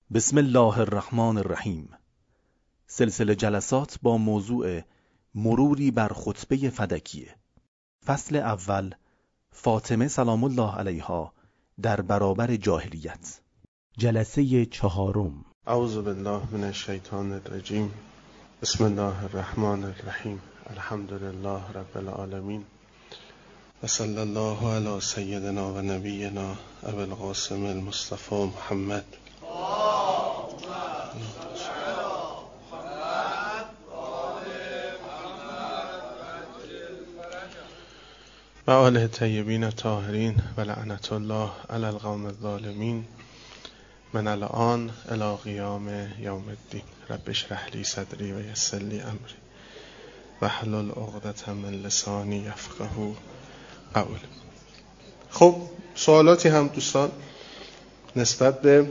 بسم الله الرحمن الرحیم. سلسله جلسات با موضوع مروری بر خطبه فدکیه. فصل اول، فاطمه سلام الله علیها در برابر جاهلیت. جلسه چهارم. اعوذ بالله من الشیطان الرجیم. بسم الله الرحمن الرحیم. الحمد لله رب العالمین و صلی الله علی سیدنا و نبینا ابی القاسم المصطفى محمد و آله طیبین الطاهرین و لعنت الله علی القوم الظالمین من الان الی قیام یوم الدین. رب اشرح لی صدری و یسر لی امری واحلل عقدة من لسانی یفقهوا قولی. خب سوالاتی هم دوستان نسبت به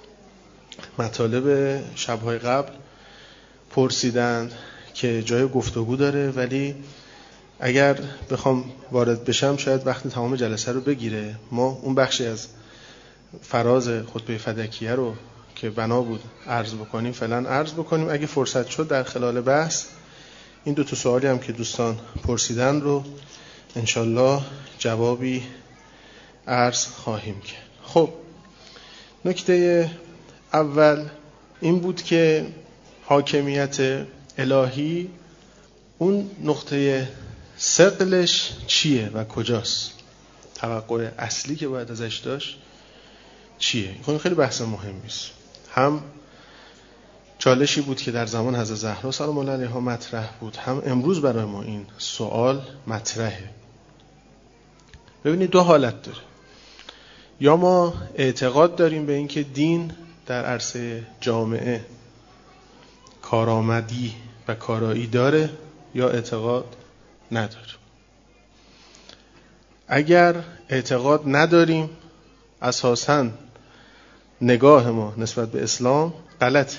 مطالب شب‌های قبل پرسیدند که جای گفتگو داره، ولی اگر بخوام وارد بشم شاید وقت تمام جلسه رو بگیره. ما اون بخشی از فراز خطبه فدکیه رو که بنا بود عرض بکنیم فعلا عرض بکنیم. اگه فرصت شد در خلال بحث این دو تا سوالی هم که دوستان پرسیدن رو انشالله جوابی عرض خواهیم کرد. خب نکته اول این بود که حاکمیت الهی اون نقطه ثقلش چیه و کجاست، توقع اصلی که باید ازش داشت چیه. این خیلی بحث مهمی است. هم چالشی بود که در زمان حضرت زهرا سلام الله علیها مطرح بود، هم امروز برای ما این سوال مطرحه. ببینید دو حالت داره. یا ما اعتقاد داریم به اینکه دین در عرصه جامعه کارآمدی و کارایی داره، یا اعتقاد نداره. اگر اعتقاد نداریم اساساً نگاه ما نسبت به اسلام غلط،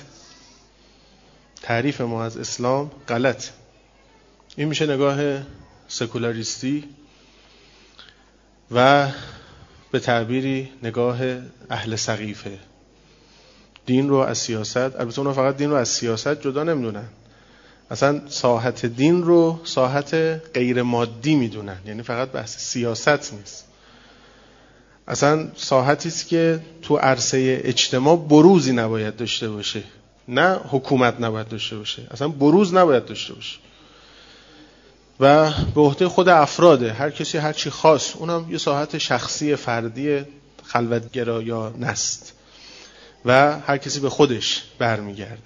تعریف ما از اسلام غلط. این میشه نگاه سکولاریستی و به تعبیری نگاه اهل سقیفه. دین رو از سیاست، البته اونا فقط دین رو از سیاست جدا نمیدونن، اصلا ساحت دین رو ساحت غیر مادی میدونن، یعنی فقط بحث سیاست نیست، اصلا ساحتی است که تو عرصه اجتماع بروزی نباید داشته باشه، نه حکومت نباید داشته باشه، اصلا بروز نباید داشته باشه و به عهده خود افراده، هر کسی هر چی خواست، اونم یه ساحت شخصی فردی خلوتگرا یا نست و هر کسی به خودش برمیگرده.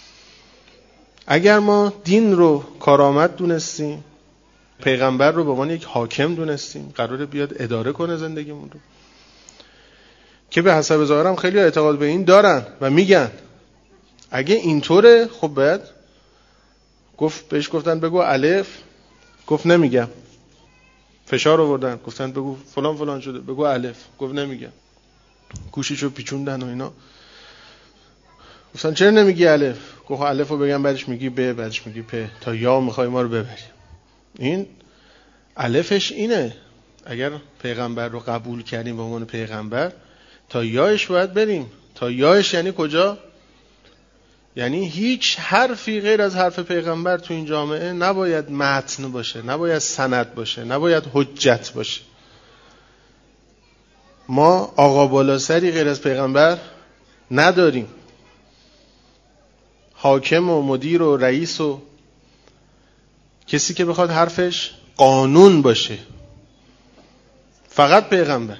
اگر ما دین رو کارآمد دونستیم، پیغمبر رو به عنوان یک حاکم دونستیم قراره بیاد اداره کنه زندگیمون رو، که به حسب ظاهرم خیلی اعتقاد به این دارن و میگن اگه اینطوره خب باید بهش گفتن بگو الف، گفت نمیگم. فشار آوردن گفتن بگو فلان فلان شده، بگو الف، گفت نمیگم. گوشیشو پیچوندن و اینا، گفتن چرا نمیگی الف؟ گفت الف رو بگم بعدش میگی ب، بعدش میگی پ، تا یا میخوای ما رو ببری. این الفش اینه، اگر پیغمبر رو قبول کردیم به عنوان پیغمبر تا یاش باید بریم. تا یاش یعنی کجا؟ یعنی هیچ حرفی غیر از حرف پیغمبر تو این جامعه نباید متن باشه، نباید سند باشه، نباید حجت باشه. ما آقا بالاسری غیر از پیغمبر نداریم. حاکم و مدیر و رئیس و کسی که بخواد حرفش قانون باشه فقط پیغمبر.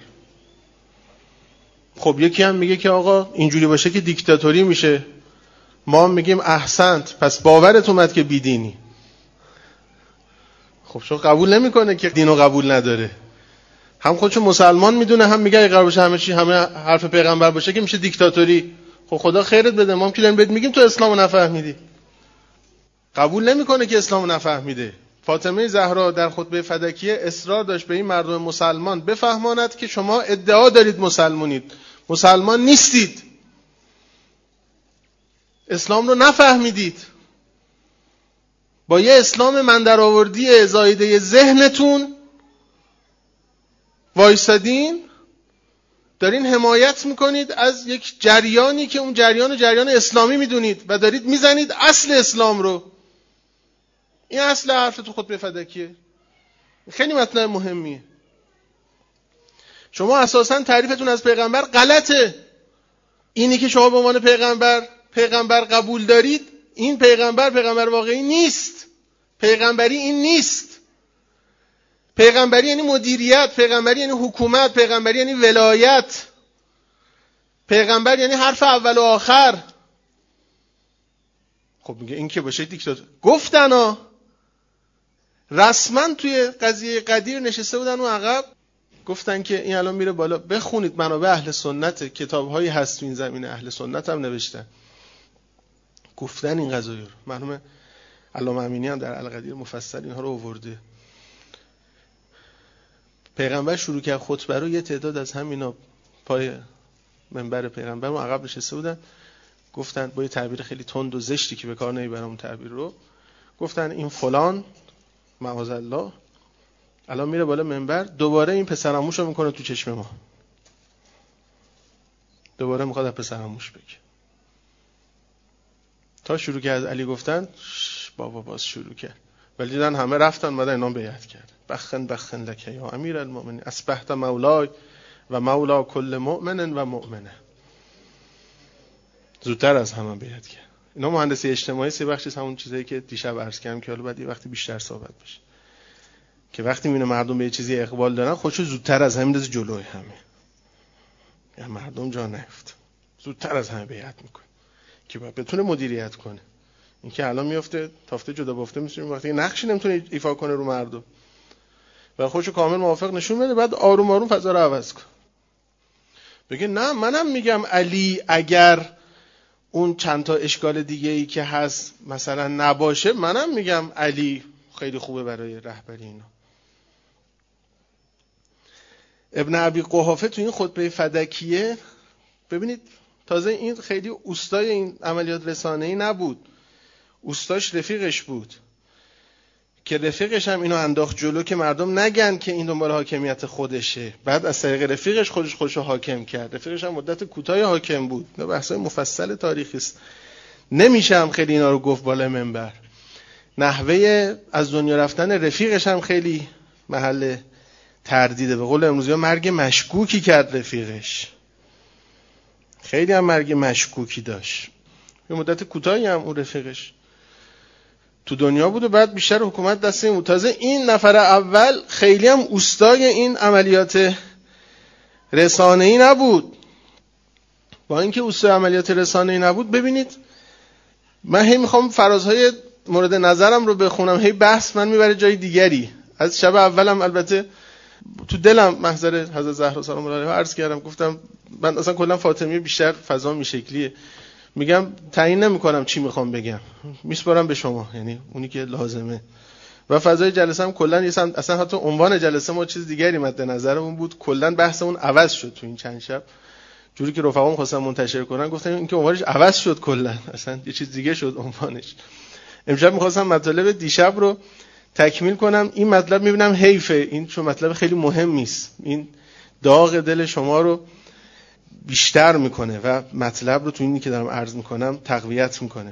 خب یکی هم میگه که آقا اینجوری باشه که دیکتاتوری میشه، ما میگیم احسنت، پس باورت اومد که بیدینی. خب چون قبول نمیکنه که دینو قبول نداره، هم خودشو مسلمان میدونه، هم میگه اگه قرار باشه همه حرف پیغمبر باشه که میشه دیکتاتوری. خب خدا خیرت بده، ما هم که بهت میگیم تو اسلامو نفهمیدی. قبول نمیکنه که اسلامو نفهمیده. فاطمه زهرا در خطبه فدکیه اصرار داشت به این مردم مسلمان بفهماند که شما ادعا دارید مسلمانید، مسلمان نیستید، اسلام رو نفهمیدید. با یه اسلام من در آوردی زایده ذهنتون وایسادین دارین حمایت میکنید از یک جریانی که اون جریان اسلامی میدونید و دارید میزنید اصل اسلام رو. این اصل حرف تو خطبه فدکیه. خیلی مطلب مهمیه. شما اساساً تعریفتون از پیغمبر غلطه. اینی که شما به عنوان پیغمبر قبول دارید، این پیغمبر واقعی نیست. پیغمبری این نیست. پیغمبری یعنی مدیریت، پیغمبری یعنی حکومت، پیغمبری یعنی ولایت، پیغمبر یعنی حرف اول و آخر. خب میگه این که باشه دیکتاتور. گفتن رسما توی قضیه قدیر نشسته بودن و عقب گفتن که این الان میره بالا. بخونید منابع اهل سنت، کتاب‌هایی هست تو این زمینه، اهل سنت هم نوشتن، گفتن این قضایا رو. مرحوم علامه امینی هم در القدیر مفصل اینها رو آورده. پیغمبر شروع کرد خطبه رو، یه تعداد از همینا پای منبر پیغمبر و عقب نشسته بودن، گفتن با یه تعبیر خیلی تند و زشتی که به کار نمیبرم اون تعبیر رو، گفتن این فلان معاذالله الان میره بالا منبر، دوباره این پسرعموش رو میکنه تو چشم ما، دوباره میخواد از پسرعموش بگه. تا شروع کرد علی گفتن بابا باز شروع کرد، ولی دیدن همه رفتن بعد اینا بیعت کرد. بخن لک یا امیر المؤمنین اصبحت مولای و مولا کل مؤمن و مؤمنه. زودتر از همه بیعت کرد. اینا مهندسی اجتماعی سه بخشی، همون چیزایی که دیشب عرض کردم که حالا بعد یه وقتی بیشتر صحبت بشه، که وقتی میونه مردم به یه چیزی اقبال دارن خودشو زودتر از همه میندازه جلوی همه، یا مردم جا نیفت، زودتر از همه بیعت میکنه که باید بتونه مدیریت کنه. این که الان میفته تافته جدا بافته میشه، وقتی نقشی نمیتونه ایفا کنه رو مردم و خودشو کامل موافق نشون بده، بعد آروم آروم فضا رو عوض کنه. بگه نه منم میگم علی اگر اون چند تا اشکال دیگه ای که هست مثلا نباشه، منم میگم علی خیلی خوبه برای رهبری اینا. ابن ابی قحافه تو این خطبه فدکیه ببینید، تازه این خیلی اوستای این عملیات رسانه‌ای نبود، اوستاش رفیقش بود که رفیقش هم اینو انداخت جلو که مردم نگن که این دنبال حاکمیت خودشه. بعد از طریق رفیقش خودشو حاکم کرد. رفیقش هم مدت کوتاهی حاکم بود. نه بحثای مفصل تاریخی است، نمیشه هم خیلی اینا رو گفت بالا منبر. نحوه از دنیا رفتن رفیقش هم خیلی محل تردیده. به قول امروزی ها مرگ مشکوکی کرد رفیقش، خیلی هم مرگ مشکوکی داشت. یه مدت کوتاهی هم اون رفیقش تو دنیا بود و بعد بیشتر حکومت دست این بود. تازه این نفر اول خیلی هم اوستای این عملیات رسانه‌ای نبود. با اینکه اوستای عملیات رسانه‌ای نبود، ببینید من هی میخوام فرازهای مورد نظرم رو بخونم، هی بحث من میبره جای دیگری. از شب اولم البته تو دلم محضر حضرت زهرا سلام الله علیها عرض کردم، گفتم من اصلا کلا فاطمی بیشتر فضا این شکلیه، میگم تعیین نمیکنم چی میخوام بگم، میسپارم به شما، یعنی اونی که لازمه. و فضای جلسه هم کلا اصلا حتی عنوان جلسه ما چیز دیگری مد نظرمون بود، کلا بحثمون عوض شد تو این چند شب، جوری که رفقام خواستن منتشر کنن گفتن این که عنوانش عوض شد، کلا اصلا یه چیز دیگه شد عنوانش. امشب میخواستم مطلب دیشب رو تکمیل کنم. این مطلب میبینم حیفه، این چون مطلب خیلی مهمی است، این داغ دل شما رو بیشتر میکنه و مطلب رو تو اینی که دارم عرض میکنم تقویت میکنه.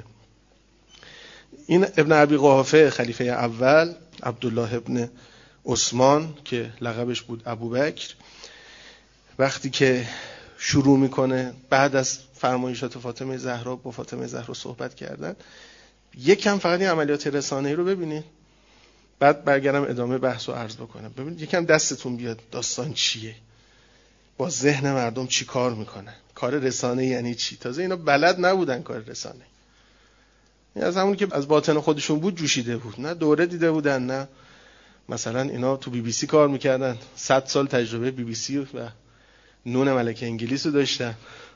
این ابن ابی قحافه خلیفه اول، عبدالله ابن عثمان که لقبش بود ابوبکر، وقتی که شروع میکنه بعد از فرمایشات فاطمه زهرا با فاطمه زهرا صحبت کردن، یکم فقط این عملیات رسانه‌ای رو ببینید، بعد برگردم ادامه بحث رو عرض بکنم. ببینید یکم دستتون بیاد داستان چیه، با ذهن مردم چی کار میکنن، کار رسانه یعنی چی. تازه اینا بلد نبودن کار رسانه، این از همون که از باطن خودشون بود جوشیده بود، نه دوره دیده بودن، نه مثلا اینا تو بی بی سی کار میکردن، 100 سال تجربه بی بی سی و نون ملکه انگلیس رو داشتن.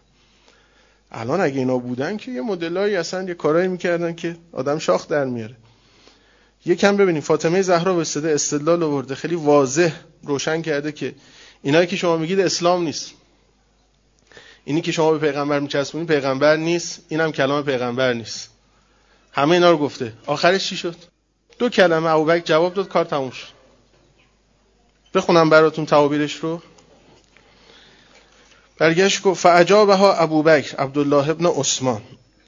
الان اگه اینا بودن که یه مدلایی اصلا یه کارایی میکردن که آدم شاخ در میاره. یکم ببینید فاطمه زهرا به صدا استدلال آورده، خیلی واضح روشن کرده که اینایی که شما میگید اسلام نیست، اینی که شما به پیغمبر میچسبونید پیغمبر نیست، اینم کلام پیغمبر نیست. همه اینا رو گفته. آخرش چی شد؟ 2 کلمه ابوبکر جواب داد، کار تموم شد. بخونم براتون تعابیرش رو. برگشت گفت فاجابها ابوبکر عبدالله ابن عثمان،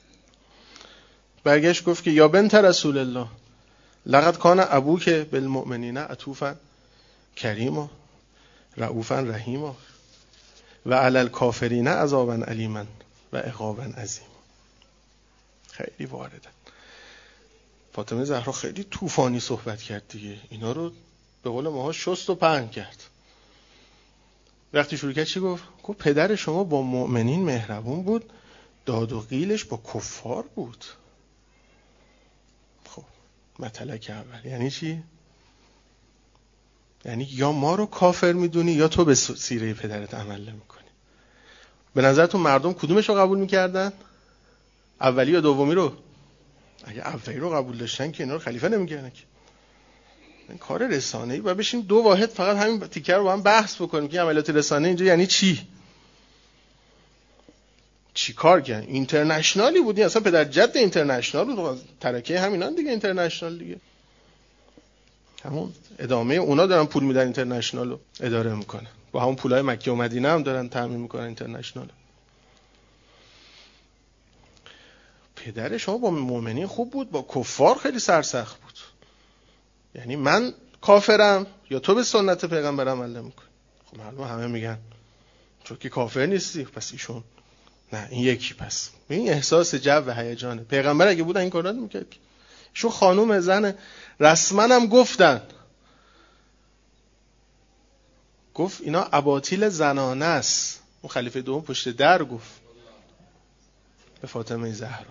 برگشت گفت که یا بنت رسول الله لقد کان ابوک بالمؤمنین عطوفا کریما رؤوفا رحیما و علی الکافرین عذابا الیما و عقابا عظیما. خیلی وارده. فاطمه زهرا خیلی طوفانی صحبت کرد دیگه، اینا رو به قول ماها شست و پهن کرد. وقتی شروع کرد چی گفت؟ گفت پدر شما با مؤمنین مهربون بود، داد و قیلش با کفار بود. خب مطلق اول یعنی چی؟ یعنی یا ما رو کافر میدونی یا تو به سیره پدرت عمل نمیکنی. به نظرتون مردم کدومش رو قبول میکردن؟ اولی یا دومی رو؟ اگه اولی رو قبول داشتن که اینا رو خلیفه نمیکردن که. این کار رسانه‌ای و بشیم دو واحد فقط همین تیکر رو با هم بحث بکنیم که عملیات رسانه اینجا یعنی چی؟ چی کار کردن؟ اینترنشنالی بودی، اصلا پدر جد اینترنشنال بود، ترکه همینان دیگه اینترنشنال دیگه. همون ادامه اونا دارن پول میدن اینترنشنال رو اداره میکنن، با همون پولای مکه و مدینه هم دارن تامین میکنن اینترنشنال. پدر شما با مؤمنین خوب بود، با کفار خیلی سرسخت بود. یعنی من کافرم یا تو به سنت پیغمبر عمل نمیکنی. خب معلومه همه میگن چون که کافر نیستی، پس ایشون نه این یکی. پس این احساس جو هیجانه. پیغمبر اگه بودن این کارا نمیکرد. ایشون خانوم زن رسما هم گفت اینا اباطیل زنانه است. اون خلیفه دوم پشت در گفت به فاطمه زهرا،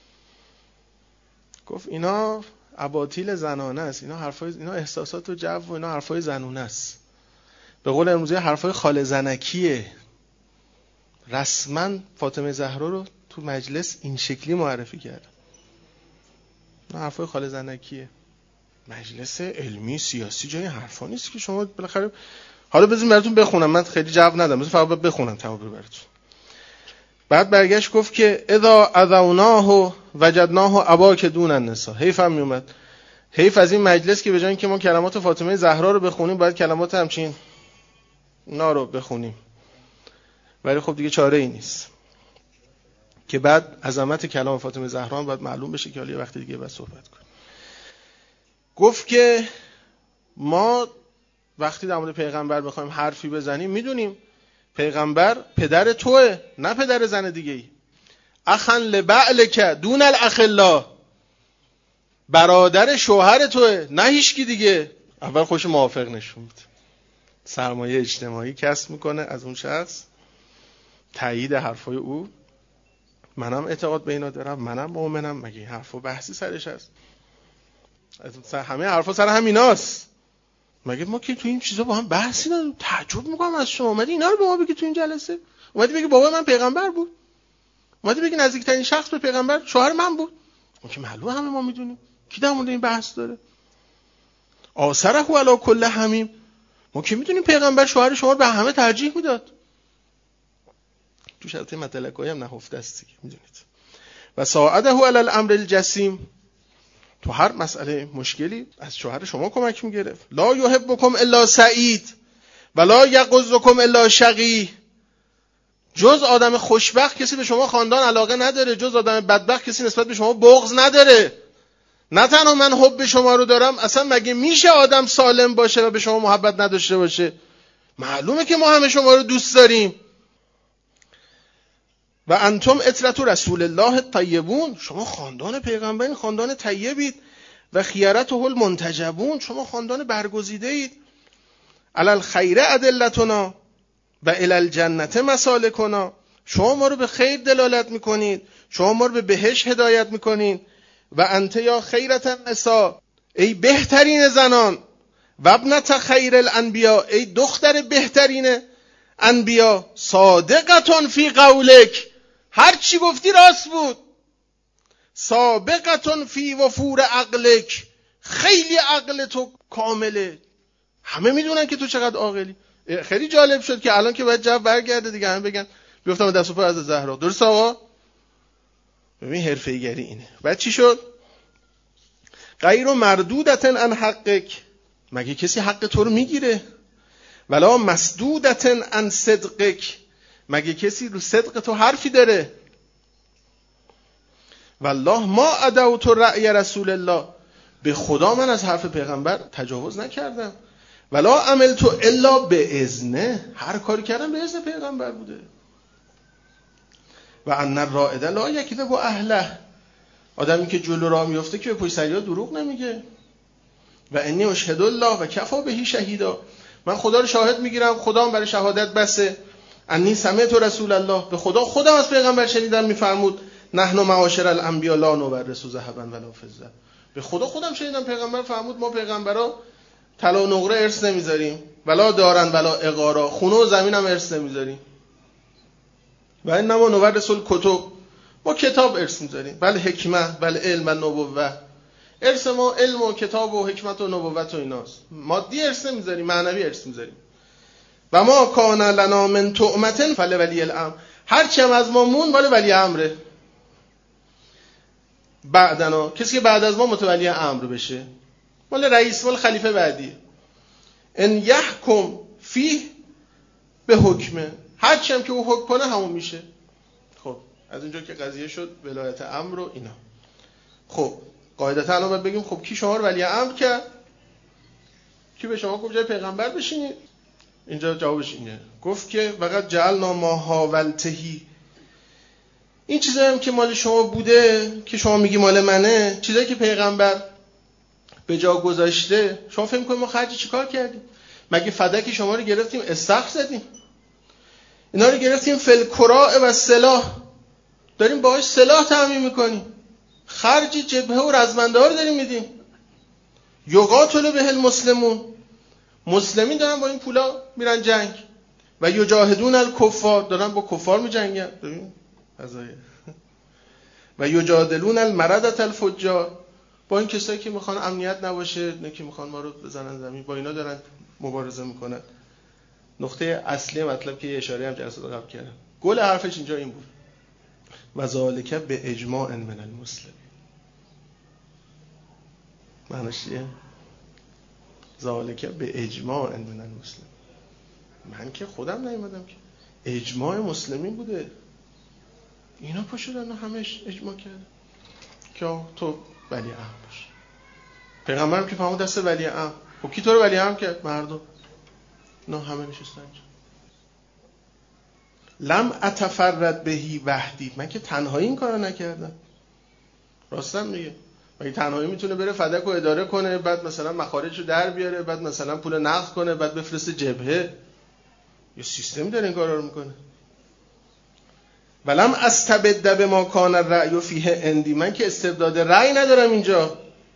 گفت اینا اباطیل زنانه است، اینا حرفای، اینا احساسات و جو و اینا حرفای زنونه است. به قول امروزی حرفای خاله زنکیه. رسما فاطمه زهرا رو تو مجلس این شکلی معرفی کرد. اینا حرفای خاله زنکیه. مجلس علمی سیاسی جای حرفا نیست که شما بالاخره. حالا بذارید براتون بخونم، من خیلی جو ندارم، بذارید فقط بخونم تمام براتون. بعد برگشت گفت که اذا اذوناه وجدناه اباک دون النساء. حیف هم میومد، حیف از این مجلس که به جای اینکه ما کلمات فاطمه زهرا رو بخونیم باید کلمات همچین اینا رو بخونیم. ولی خب دیگه چاره ای نیست که بعد عظمت کلام فاطمه زهرا هم باید معلوم بشه که حالا یه وقت دیگه باید صحبت کنیم. گفت که ما وقتی در مورد پیغمبر بخوایم حرفی بزنیم میدونیم پیغمبر پدر توئه، نه پدر زن دیگه ای. اخن لبعلک دون الاخلا، برادر شوهر توئه، نه هیچکی دیگه. اول خوش موافق نشون میده، سرمایه اجتماعی کسب میکنه از اون شخص، تایید حرفای او. منم اعتقاد به اینا دارم، منم مؤمنم، مگه این حرفا بحثی سرش هست؟ همه حرفا سر همیناست. مگه ما که تو این چیزا با هم بحثی نداریم؟ تعجب میکنم از شما اومدی اینا رو به ما بگی تو این جلسه. اومدی بگی بابا من پیغمبر بود، اومدی بگی نزدیکترین شخص به پیغمبر شوهر من بود. ما که معلومه همه ما میدونیم کی در مورد این بحث داره. آثره علی کل همیم، ما که میدونیم پیغمبر شوهر شما رو به همه ترجیح میداد. تو شرط مطلقای هم نهفته است دیگه میدونید. و ساعده علی الامر الجسیم، تو هر مسئله مشکلی از شوهر شما کمک میگرفت. لا یحبکم الا سعید ولا یغضکم الا شقی. جز آدم خوشبخت کسی به شما خاندان علاقه نداره، جز آدم بدبخت کسی نسبت به شما بغض نداره. نه تنها من حب شما رو دارم، اصلا مگه میشه آدم سالم باشه و به شما محبت نداشته باشه؟ معلومه که ما همه شما رو دوست داریم. و انتم اطرت رسول الله الطیبون، شما خاندان پیغمبرین، خاندان طیبید. و خیرته المنتجبون، شما خاندان برگزیده اید. علی الخیر ادلتنا و الی الجنت مسالکنا، شما ما رو به خیر دلالت میکنید، شما ما رو به بهشت هدایت میکنید. و انت یا خیرت النساء، ای بهترین زنان. و ابنت خیر الانبیا، ای دختر بهترین انبیا. صادقتون فی قولک، هر چی گفتی راست بود. سابقتون فی وفور عقلک، خیلی عقل تو کامله، همه میدونن که تو چقدر عاقلی. خیلی جالب شد که الان که باید جواب برگرده دیگه، همه بگن بیفتم دست و پا از زهرا. درست آقا؟ ببین حرفه‌ای گری اینه. بعد چی شد؟ غیر مردودتن عن حقک، مگه کسی حق تو رو میگیره؟ ولا مسدودتن عن صدقک، مگه کسی رو صدق تو حرفی داره؟ والله ما ادعوت رأی رسول الله، به خدا من از حرف پیغمبر تجاوز نکردم. ولا عملت الا به اذنه، هر کاری کردم به اذن پیغمبر بوده. و ان الرائد لا یکذب اهله، آدمی که جلو راه میفته که به پشت سریا دروغ نمیگه. و انی اشهد الله و کفا بهی شهیدا، من خدا رو شاهد میگیرم، خدا هم برای شهادت بسه. انی سمعت رسول الله، به خدا خودم از پیغمبر شنیدم میفرمود نحن معاشر الانبیاء لا نورث ذهبا ولا فضه، به خدا خودم شنیدم پیغمبر فرمود ما پیغمبرا طلا و نقره ارث نمیذاریم، ولا دارن ولا اقارا، خونه و زمین هم ارث نمیذاریم. و انما نورث الکتب، ما کتاب ارث میذاریم، بل حکمت بل علم و نبوت، ارث ما علم و کتاب و حکمت و نبوت و ایناست، مادی ارث نمیذاریم، معنوی ارث میذاریم. و ما کان لنا من تؤمة فلولی الامر، هر چی هم از ما مون مال ولی امره. بعدنا، کسی که بعد از ما متولی امر بشه مال رئیس، مال خلیفه بعدی. ان یحکم فیه به حکمه، هر چی هم که او حکم کنه همون میشه. خب از اینجا که قضیه شد ولایت امر و اینا. خب قاعدتا الان باید بگیم خب کی شما رو ولی امر کرد؟ کی به شما گفت جای پیغمبر بشینید؟ اینجا جوابش اینه، گفت که فقط جعلنا ما حاولتهی، این چیزایی هم که مال شما بوده که شما میگی مال منه، چیزایی که پیغمبر به جا گذاشته، شما فکر می‌کنید ما خرج چیکار کردیم؟ مگه فدک شما رو گرفتیم استخر زدیم؟ اینا رو گرفتیم فلکراء و سلاح، داریم باهاش سلاح تامین میکنیم، خرج جبهه و رزمنده ها رو داریم میدیم. یقاتل به المسلمون، مسلمین دارن با این پولا میرن جنگ. و یجاهدون الکفار، دارن با کفار میجنگن. ببین قضیه. و یجادلون المردة الفجار، با این کسایی که میخوان امنیت نباشه، نه که میخوان ما رو بزنن زمین، با اینا دارن مبارزه میکنن. نقطه اصلی مطلب که یه اشاره هم جلسه قبل کردم، گل حرفش اینجا این بود، و ذالک به اجماع من المسلمین. معنیش چیه؟ ذالک به اجماع من المسلمین، من که خودم نیومدم که، اجماع مسلمین بوده. اینا پا شدن همش اجماع کردن که تو ولی امر باش. پیغمبرم که فهمود دست ولی امر، خب کی تو رو ولی امر کرد؟ مردم. نه همه نشستن اینجا. لم اتفرد بهی وحدی، من که تنهایی این کارو نکردم. راستم میگه، مگه تنهایی میتونه بره فدک رو اداره کنه، بعد مثلا مخارج رو در بیاره، بعد مثلا پول نقد کنه، بعد بفرسته جبهه؟ یه سیستمی داره این کارا رو میکنه. ولم استبد بما کان الرأی فیه عندی، من که استبداد رأی ندارم اینجا.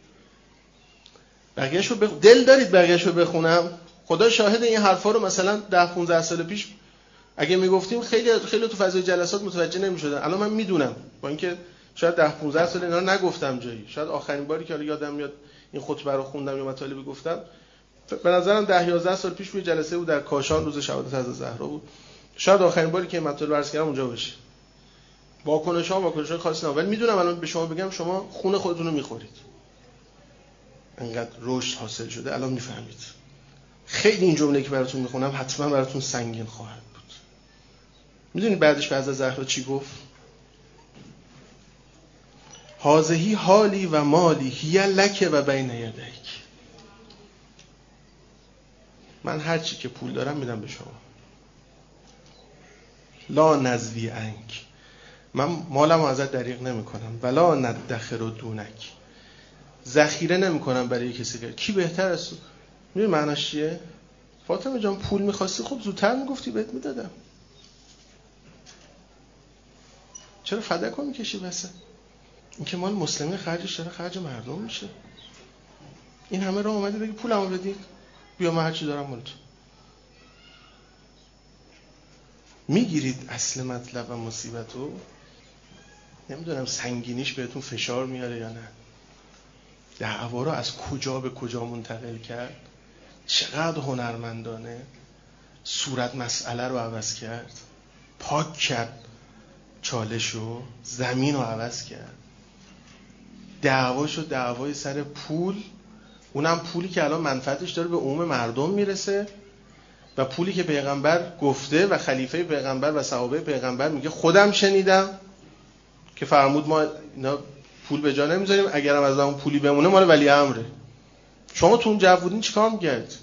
بقیه‌شو دل دارید بقیه‌شو بخونم؟ خدا شاهد این حرفا رو مثلا 10-15 سال پیش اگه میگفتیم خیلی خیلی تو فضای جلسات متوجه نمی‌شدن. الان من میدونم، با اینکه شاید 10-15 سال اینا رو نگفتم جایی، شاید آخرین باری که یادم میاد این خطبه رو خوندم یا مطالبی گفتم به نظرم 10-11 سال پیش توی جلسه بود در کاشان روز شهادت حضرت زهرا بود. شاید آخرین باری که این مطالب عرض کردم اونجا باشه. واکنش‌های خاصی نه، ولی میدونم الان به شما بگم شما خون خودتون رو می‌خورید. انقدر رشد حاصل شده الان میفهمید. خیلی این جمله که براتون میخونم حتما براتون سنگین خواهد بود. میدونید بعدش به حضرت زهرا چی گفت؟ هذهی حالی و مالی هی لک و بین یدیک، من هر چی که پول دارم میدم به شما. لا نزوی عنک، من مالمو ازت دریغ نمیکنم. ولا ندخر دونک، ذخیره نمیکنم برای کسی غیر. کی بهتر از تو؟ میدونی معناش چیه؟ فاطمه جان پول میخواستی خب زودتر میگفتی بهت میدادم، چرا فدک رو میکشی واسه؟ این که مال مسلمین خرجش داره خرج مردم میشه. این همه راه اومدی بگی پولمو بدید بیا من هر چی دارم مال تو. میگیرید اصل مطلب و مصیبتو؟ نمیدونم سنگینیش بهتون فشار میاره یا نه. دعوا رو از کجا به کجا منتقل کرد، چقدر هنرمندانه صورت مسئله رو عوض کرد، پاک کرد چالشو، زمین رو عوض کرد. دعواشو دعوای سر پول، اونم پولی که الان منفعتش داره به عموم مردم میرسه، و پولی که پیغمبر گفته و خلیفه پیغمبر و صحابه پیغمبر میگه خودم شنیدم که فرمود ما اینا پول به جا نمیذاریم، اگرم از اون پولی بمونه مال ولی امره. شما تو اون جو بودین چیکار می‌کردید؟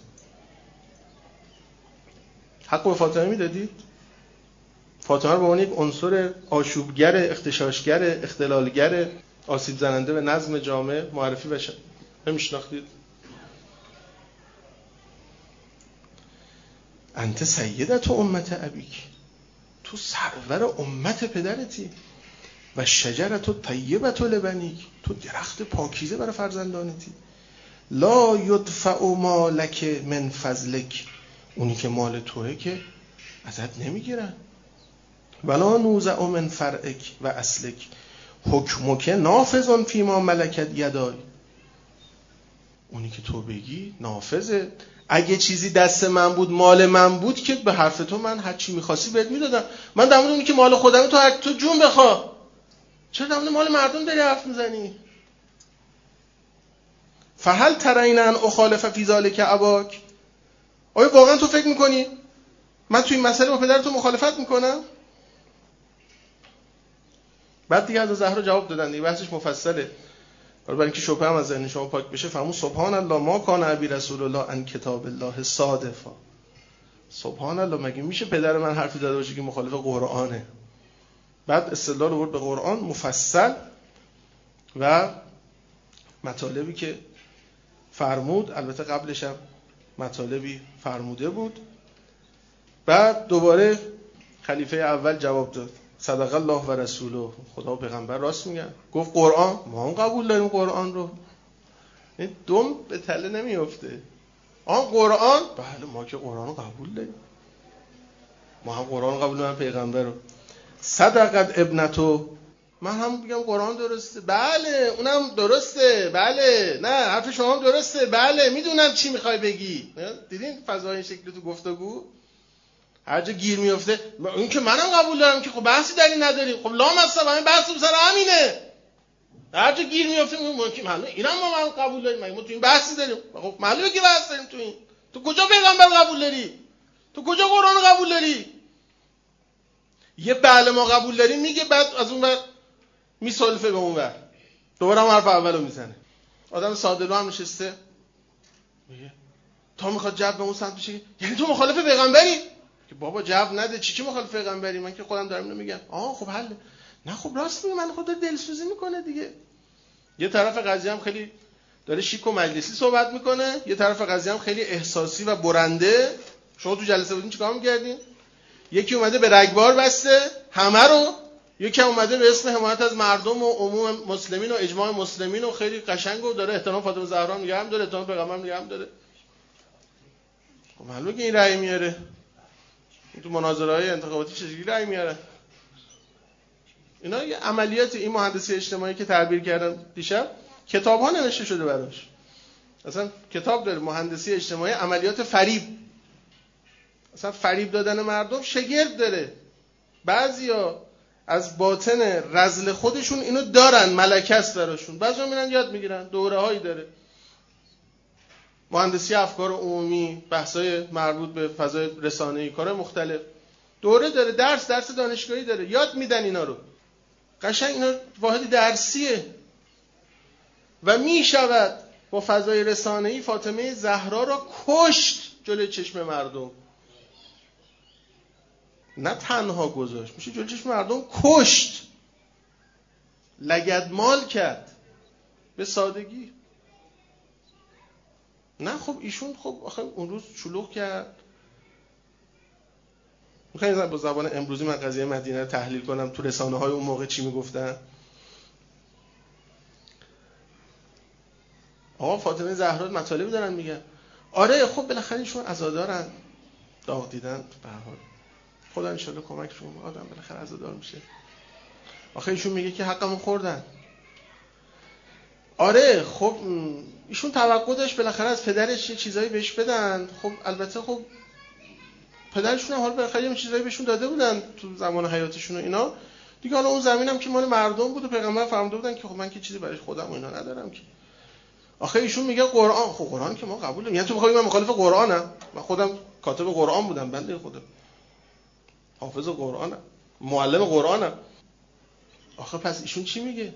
حق به فاطمه میدادید؟ فاطمه رو به عنوان یک عنصر آشوبگر، اغتشاشگر، اختلالگر، آسیب زننده به نظم جامعه معرفی بشه نمیشناختید؟ انت سیدت امت ابیک، تو سرور امت پدرتی، و شجرت طیبت لبنیک، تو درخت پاکیزه برای فرزندانتی. لا یدفع مالک من فضلک، اونی که مال توئه که ازت نمیگیرن. ولا نوزع من فرعک و اصلک، حکمک نافذ فیما ملکت یدای، اونی که تو بگی نافذه. اگه چیزی دست من بود، مال من بود، که به حرف تو من هر چی می‌خواستی بهت میدادم. من در مورد اونی که مال خودمه تو هر تو جون بخوا، چرا در مورد مال مردم داری حرف میزنی؟ فهل ترین ان اخالف فی ذلک اباک، آیا واقعا تو فکر میکنی من توی این مسئله با پدرتو مخالفت میکنم؟ بعد دیگه از زهرا جواب دادن دیگه، بحثش مفصله. برای اینکه شبهه هم از ذهن شما پاک بشه، فرمود سبحان الله ما کان ابی رسول الله ان کتاب الله صادفا. سبحان الله، مگه میشه پدر من حرفی زده باشه که مخالف قرآنه؟ بعد استدلال آورد به قرآن مفصل و مطالبی که فرمود، البته قبلش هم مطالبی فرموده بود. بعد دوباره خلیفه اول جواب داد، صدق الله و رسوله، خدا و پیغمبر راست میگن. گفت قرآن، ما هم قبول داریم قرآن رو. این دم به تله نمیفته. قرآن، بله ما که قرآن رو قبول داریم، ما هم قرآن رو قبول داریم، پیغمبر رو. صدقت ابنتو، من هم میگم قرآن درسته، بله اونم درسته، بله نه حرف شما هم درسته، بله میدونم چی میخوای بگی. دیدین فضای این شکلی تو گفتگو هر جا گیر میفته، این که منم قبول دارم که خب بحثی در این نداریم، خب لامصب همین بحث سر همینه. هر جا گیر میفته میگم که معلومه اینم ما قبول داریم، ما تو این بحثی داریم. خب معلومه که بحث داریم تو این. تو کجا پیغمبر قبول داری؟ تو کجا قرآن قبول داری؟ یه بله ما قبول داریم میگه، بعد از اون ور میسلفه به اون ور، دوباره هم حرف اولو میزنه. آدم ساده رو هم نشسته میگه تا میخواد جو به اون سمت بشه، یعنی تو مخالف پیغمبری؟ که بابا جو نده، چی مخالف پیغمبری؟ من که خودم دارم اینو میگم. خب حله. نه خب راست میگه، من خود دلسوزی میکنه دیگه. یه طرف قضیه هم خیلی داره شیک و مجلسی صحبت میکنه، یه طرف قضیه هم خیلی احساسی و برنده. شما تو جلسه بودین چیکار میکردین؟ یکی اومده به رگبار بسته همه رو، یکی اومده به اسم حمایت از مردم و عموم مسلمین و اجماع مسلمین و خیلی قشنگ و داره احترام فاطمه زهرا نگه هم داره، احترام پیغمبر نگه هم داره. خب معلومه که این رأی میاره. تو مناظره‌های انتخاباتی چجوری رأی میاره؟ اینا یه عملیات، این مهندسی اجتماعی که تعبیر کردن دیشب کتاب‌ها نوشته شده براش. اصلا کتاب داره مهندسی اجتماعی، عملیات فریب. اصلا فریب دادن مردم شگرد داره. بعضیا از باطن رذل خودشون اینو دارن، ملکه است براشون. بعضیا میرن یاد میگیرن، دوره‌هایی داره. مهندسی افکار عمومی، بحث‌های مربوط به فضای رسانه‌ای، کار مختلف. دوره داره، درس دانشگاهی داره، یاد میدن اینا رو. قشنگ اینا واحد درسیه. و میشود با فضای رسانه‌ای فاطمه زهرا را کشت جلوی چشم مردم. نه تنها گذاشت، میشه جلوی چشم مردم کشت، لگدمال کرد به سادگی. نه خب ایشون خب آخه اون روز شلوغ کرد. میخواین با زبان امروزی من قضیه مدینه رو تحلیل کنم، تو رسانه های اون موقع چی میگفتن؟ آقا فاطمه زهرا مطالبی دارن میگن. آره خب بالاخره ایشون عزادارن، داغ دیدن، به هر حال خدا ان شاءالله کمکشون، آدم بالاخره عزادار میشه. آخه ایشون میگه که حقمون خوردن. آره خب ایشون توقع داشت بالاخره از پدرش یه چیزایی بهش بدن. خب البته خب پدرشون هم حالا بالاخره یه چیزایی بهشون داده بودن تو زمان حیاتشون و اینا دیگه. حالا اون زمینم که مال مردم بود و پیغمبر فرموده بودن که خب من که چیزی برای خودم و اینا ندارم که. آخه ایشون میگه قرآن، خب قرآن که ما قبول داریم. یعنی تو میخوای من مخالف قرآنم؟ من خودم کاتب قرآن بودم بنده خدا، حافظ قرآنم، معلم قرآنم. آخه پس ایشون چی میگه؟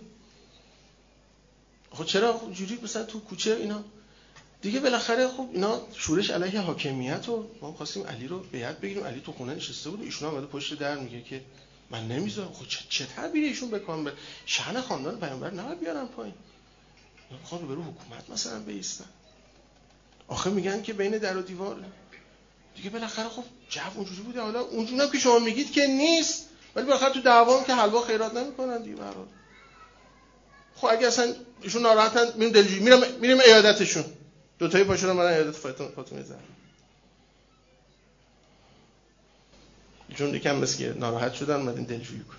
آخه چرا جوری مثلا تو کوچه اینا دیگه بالاخره خب اینا شورش علیه حاکمیت و ما خواستیم علی رو بیعت بگیریم، علی تو خونه نشسته بود، ایشون اومده پشت در میگه که من نمیذارم. خب چه تعبیری ایشون بکنم؟ شأن خاندان پیامبر نباید بیارن پایین، میخوان رو برو حکومت مثلا بایستن. آخه میگن که بین در و دیوار دیگه بالاخره خب جو اونجوری بوده. حالا اونجوری که شما میگید که نیست، ولی بالاخره تو دعوام که حلوا خیرات نمیکنن دیگه. برات خب اگه اصلا ایشون ناراحتن میریم دلجویی، میریم عیادتشون. دو تایی پاشون من عیادت فاطمه زهرا. ایشون یکم مسکه ناراحت شدن اومدن دلجویی کردن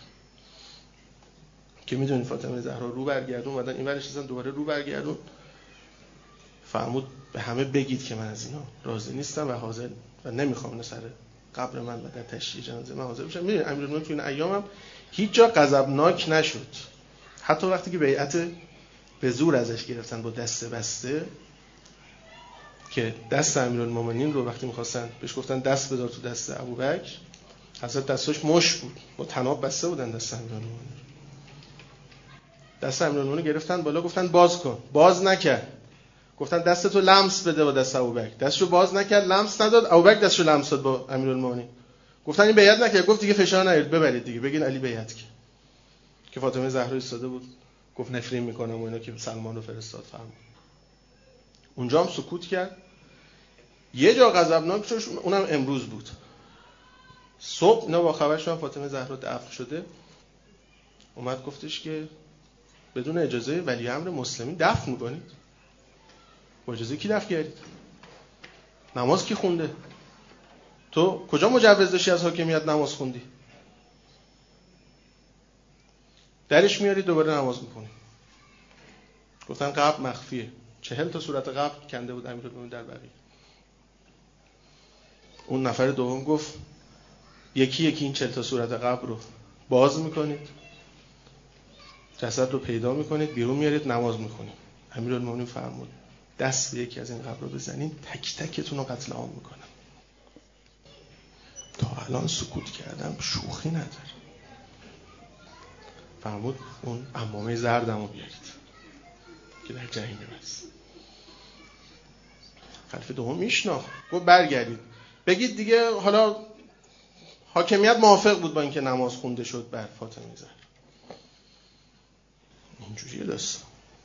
که میدونین فاطمه زهرا رو برگردون، اومدن این ورش دوباره رو برگردون، فرمود به همه بگید که من از اینا راضی نیستم و حاضر و نمیخوام اینا سر قبر من و در تشییع جنازه من حاضر بشم. میدونید امیرالمومنین تو این ایامم هیچ جا غضبناک نشد، حتی وقتی که بیعت به زور ازش گرفتن با دست بسته، که دست امیرالمومنین رو وقتی می‌خواستن بهش گفتن دست بذار تو دست ابوبکر، حضرت دستش مشت بود، با طناب بسته بودن دست امیرالمومنین. دست امیرالمومنین گرفتن بالا گفتن باز کن، باز نکرد. گفتن دستتو لمس بده با دست ابوبکر، دستشو باز نکرد، لمس نداد. ابوبکر دستشو لمس داد با امیرالمومنین. گفتن این بیعت نکرد. گفت دیگه فشار نیارید، ببرید دیگه، بگین علی بیعت کرد. که فاطمه زهرا ایستاده بود گفت نفرین میکنم و اینا، که سلمان رو فرستاد فرمود. اونجا هم سکوت کرد. یه جا غضبناک شد، اونم امروز بود. صبح اینا با خبر شدن فاطمه زهرا دفن شده، اومد گفتش که بدون اجازه ولی امر مسلمین دفن میکنید؟ با اجازه کی دفن کردید؟ نماز کی خونده؟ تو کجا مجوز داشتی از حاکمیت نماز خوندی؟ درش میاری دوباره نماز میکنی. گفتن قبر مخفیه. 40 تا صورت قبر کنده بود امیرالمومنین در بقیه. اون نفر دوم گفت یکی یکی این 40 تا صورت قبر رو باز میکنید، جسد رو پیدا میکنید، بیرون میارید، نماز میکنید. امیرالمومنین فرمود دست به یکی از این قبر رو بزنین، تک تکتون رو قتل عام میکنم. تا الان سکوت کردم، شوخی نداره. فرمود اون عمامه زردم رو بیارید که در جهنم است. خلیفه دوم میشناخت، گفت برگردید بگید دیگه حالا حاکمیت موافق بود با اینکه نماز خونده شد بر فاطمه زهرا. اینجوریه داستان.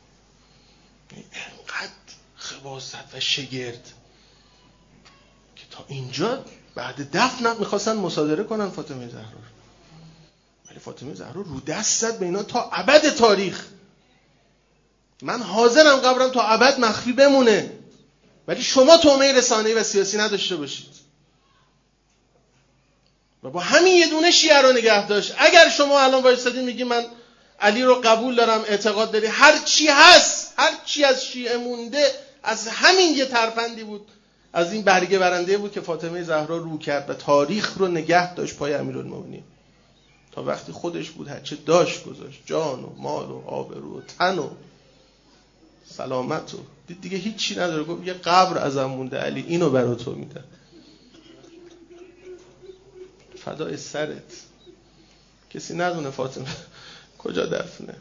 اینقدر خباثت و شگرد که تا اینجا بعد دفن میخواستن مصادره کنن فاطمه زهرا، ولی فاطمه زهرا رو دست زد به اینا تا ابد تاریخ. من حاضرم قبرم تا ابد مخفی بمونه، ولی شما تومه رسانه‌ای و سیاسی نداشته باشید. و با همین یه دونه شیعه رو نگه داشت. اگر شما الان وایسادین میگی من علی رو قبول دارم، اعتقاد داری، هر چی هست، هر چی از شیعه مونده از همین یه ترفندی بود، از این برگه برنده بود که فاطمه زهرا رو کرد و تاریخ رو نگه داشت پای امیرالمومنین تا وقتی خودش بود هرچه داشت گذاشت، جان و مال و آبرو و تن و سلامت و دیگه هیچی نداره. گفت یه قبر ازم مونده علی، اینو برا تو میدم، فدای سرت. کسی ندونه فاطمه کجا دفنه،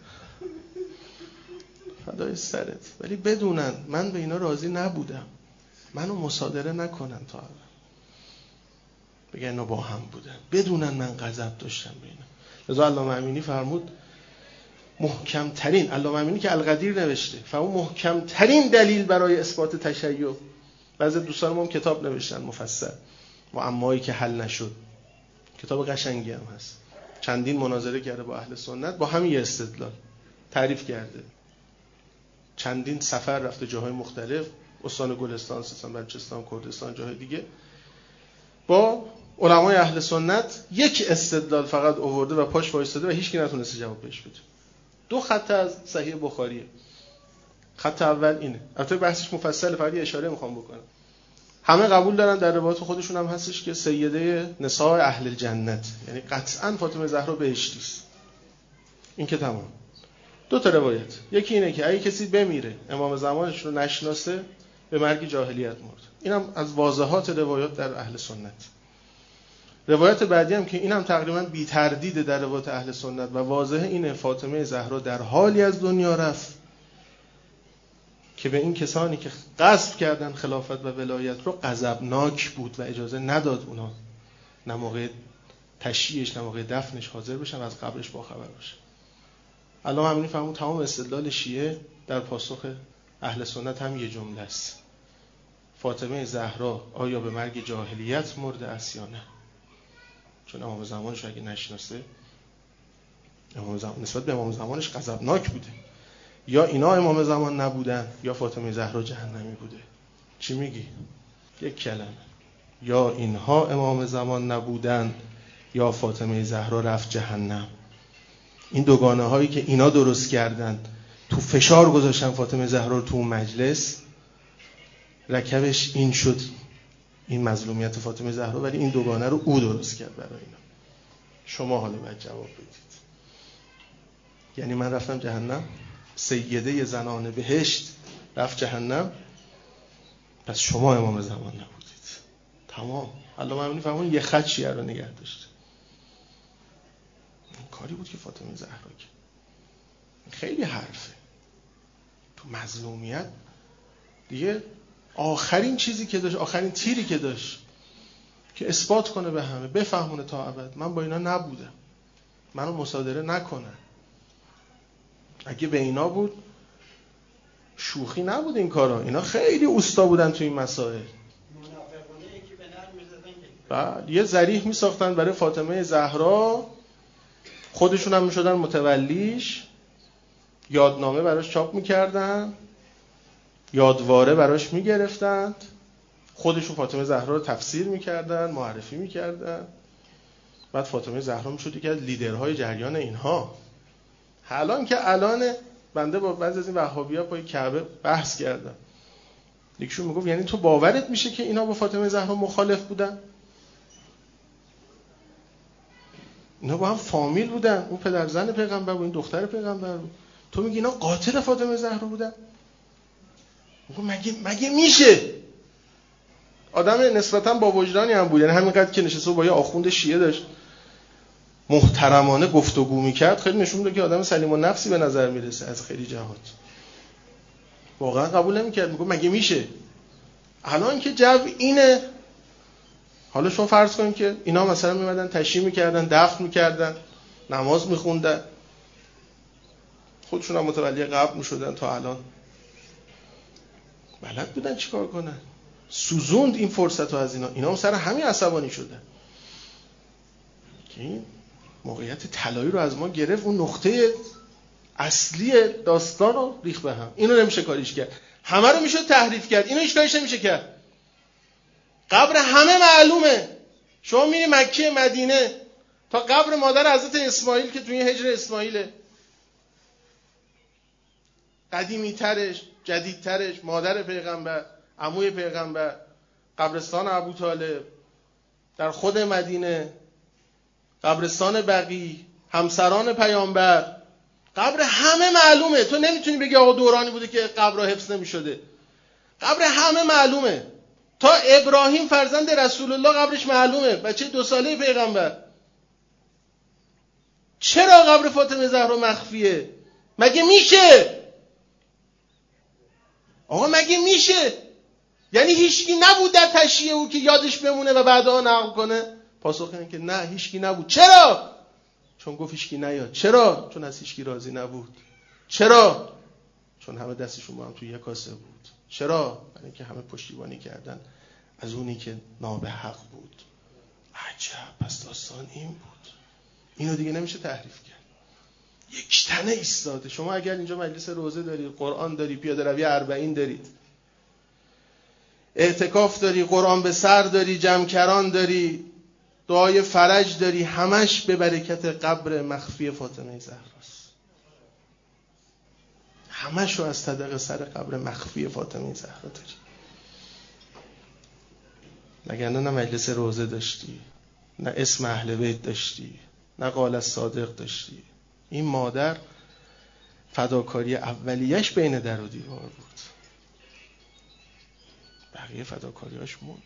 فدای سرت. ولی بدونن من به اینا راضی نبودم، منو مصادره نکنن تا الان، بگن اینا با هم بودن، بدونن من غضب داشتم به اینا. لذا علامه امینی فرمود محکم ترین، علامه امینی که القدیر نوشته، فرمود محکم ترین دلیل برای اثبات تشیع. بعضی دوستان ما هم کتاب نوشتن مفصل، معمایی که حل نشد، کتاب قشنگی هم هست، چندین مناظره کرده با اهل سنت، با همین استدلال تعریف کرده، چندین سفر رفته جاهای مختلف، استان گلستان، سیستان، بلوچستان، کردستان، جاهای دیگه، با علمای اهل سنت یک استدلال فقط آورده و پاش وایستاده و هیچ کی نتونسته جواب بهش بده. 2 خط از صحیح بخاریه. خط اول اینه، البته بحثش مفصله، فقط یه اشاره میخوام بکنم. همه قبول دارن، در روایات خودشون هم هستش که سیده نساء اهل الجنت، یعنی قطعاً فاطمه زهرا بهشتی است. این که تمام. 2 تا روایت، یکی اینه که اگه کسی بمیره امام زمانش رو نشناسه، به مرگ جاهلیت مرد. اینم از واضحات روایات در اهل سنت. روایت بعدی هم که اینم تقریبا بی تردید در روایت اهل سنت و واضحه، اینه فاطمه زهرا در حالی از دنیا رفت که به این کسانی که غصب کردن خلافت و ولایت رو غضبناک بود و اجازه نداد اونا نه موقع تشییعش نه موقع دفنش حاضر بشن و از قبرش باخبر بشن. الان همین فهمون تمام استدلال شیعه در پاسخ اهل سنت هم یه جمله است: فاطمه زهرا آیا به مرگ جاهلیت مرده است یا نه؟ چون امام زمانش اگه نشناسه، نسبت به امام زمانش غضبناک بوده. یا اینا امام زمان نبودن یا فاطمه زهرا جهنمی بوده. چی میگی؟ یک کلمه: یا اینها امام زمان نبودن یا فاطمه زهرا رفت جهنم. این دوگانه هایی که اینا درست کردن، تو فشار گذاشتن فاطمه زهرا رو تو اون مجلس، رکبش این شد، این مظلومیت فاطمه زهرا، ولی این دوگانه رو او درست کرد برای اینا. شما حالا باید جواب بدید. یعنی من رفتم جهنم، سیده زنان بهشت رفت جهنم، پس شما امام زمان نبودید. تمام. حالا من میفهمون یه خط شیعه رو نگه داشت. این کاری بود که فاطمه زهرا کرد. خیلی حرفه. تو مظلومیت دیگه آخرین چیزی که داشت، آخرین تیری که داشت که اثبات کنه به همه، بفهمونه تا ابد من با اینا نبودم، منو مصادره نکنن. اگه به اینا بود شوخی نبود این کارا، اینا خیلی اوستا بودن تو این مسائل. بعد یه ذریح می ساختن برای فاطمه زهرا، خودشون هم می شدن متولیش، یادنامه براش چاپ می کردن، یادواره براش می گرفتند، خودشون فاطمه زهرا رو تفسیر می کردن، معرفی می کردن. بعد فاطمه زهرا می شد یکی از لیدرهای جریان اینها. الان که الان بنده با بعضی از این وهابی‌ها پای کعبه بحث کردم، یکیشون میگفت یعنی تو باورت میشه که اینا با فاطمه زهرا مخالف بودن؟ اینا با هم فامیل بودن، اون پدر زن پیغمبر بود، این دختر پیغمبر بود. تو میگی اینا قاتل فاطمه زهرا بودن؟ مگه میشه؟ آدم نسبتاً با وجدانی هم بود، یعنی همینقدر که نشسته با یه آخوند شیعه داشت محترمانه گفتگو میکرد، خیلی نشون میده که آدم سلیم النفسی به نظر میرسه از خیلی جهات. واقعا قبول نمیکرد، میگه مگه میشه؟ الان که جو اینه، حالا شما فرض کنید که اینا مثلا میمدن تشییع میکردن، دفن میکردن، نماز میخوندن، خودشون هم متولی قبر میشدن، تا الان بلد بودن چیکار کنن. سوزوند این فرصت رو از اینا هم سر همین عصبانی شدن که این موقعیت طلایی رو از ما گرفت، اون نقطه اصلی داستان رو ریخت به هم. اینو نمیشه کاریش کرد، همه رو میشه تحریف کرد، اینو هیچ کاریش نمیشه کرد. قبر همه معلومه، شما میری مکه مدینه تا قبر مادر حضرت اسماعیل که توی هجر اسماعیله، قدیمی ترش، جدید ترش، مادر پیغمبر، عموی پیغمبر، قبرستان ابو طالب در خود مدینه، قبرستان بقیع، همسران پیامبر، قبر همه معلومه. تو نمیتونی بگی آقا دورانی بوده که قبرها حفظ نمیشده. قبر همه معلومه، تا ابراهیم فرزند رسول الله قبرش معلومه، بچه 2 ساله پیغمبر. چرا قبر فاطمه زهرا مخفیه؟ مگه میشه؟ آقا مگه میشه؟ یعنی هیچکی نبود در تشییع او که یادش بمونه و بعدا نقل کنه؟ پاسخ اینه که نه، هیچکی نبود. چرا؟ چون گفت هیچکی نیاد. چرا؟ چون از هیچکی راضی نبود. چرا؟ چون همه دستشون با هم توی یک کاسه بود. چرا؟ برای اینکه همه پشتیبانی کردن از اونی که نابحق بود. عجب، پس داستان این بود. اینو دیگه نمیشه تحریف کرد. یک تنه ایستاده. شما اگر اینجا مجلس روزه دارید، قرآن داری، پیاده روی 40 دارید، اعتکاف داری، قرآن به سر داری، جمع‌کران داری، دعای فرج داری، همش به برکت قبر مخفی فاطمه زهراست. همشو از طریق سر قبر مخفی فاطمه زهرا داری. وگرنه نه مجلس روزه داشتی، نه اسم اهل بیت داشتی، نه قال الصادق داشتی. این مادر فداکاری اولیش بین در و دیوار بود. بقیه فداکاریاش موند.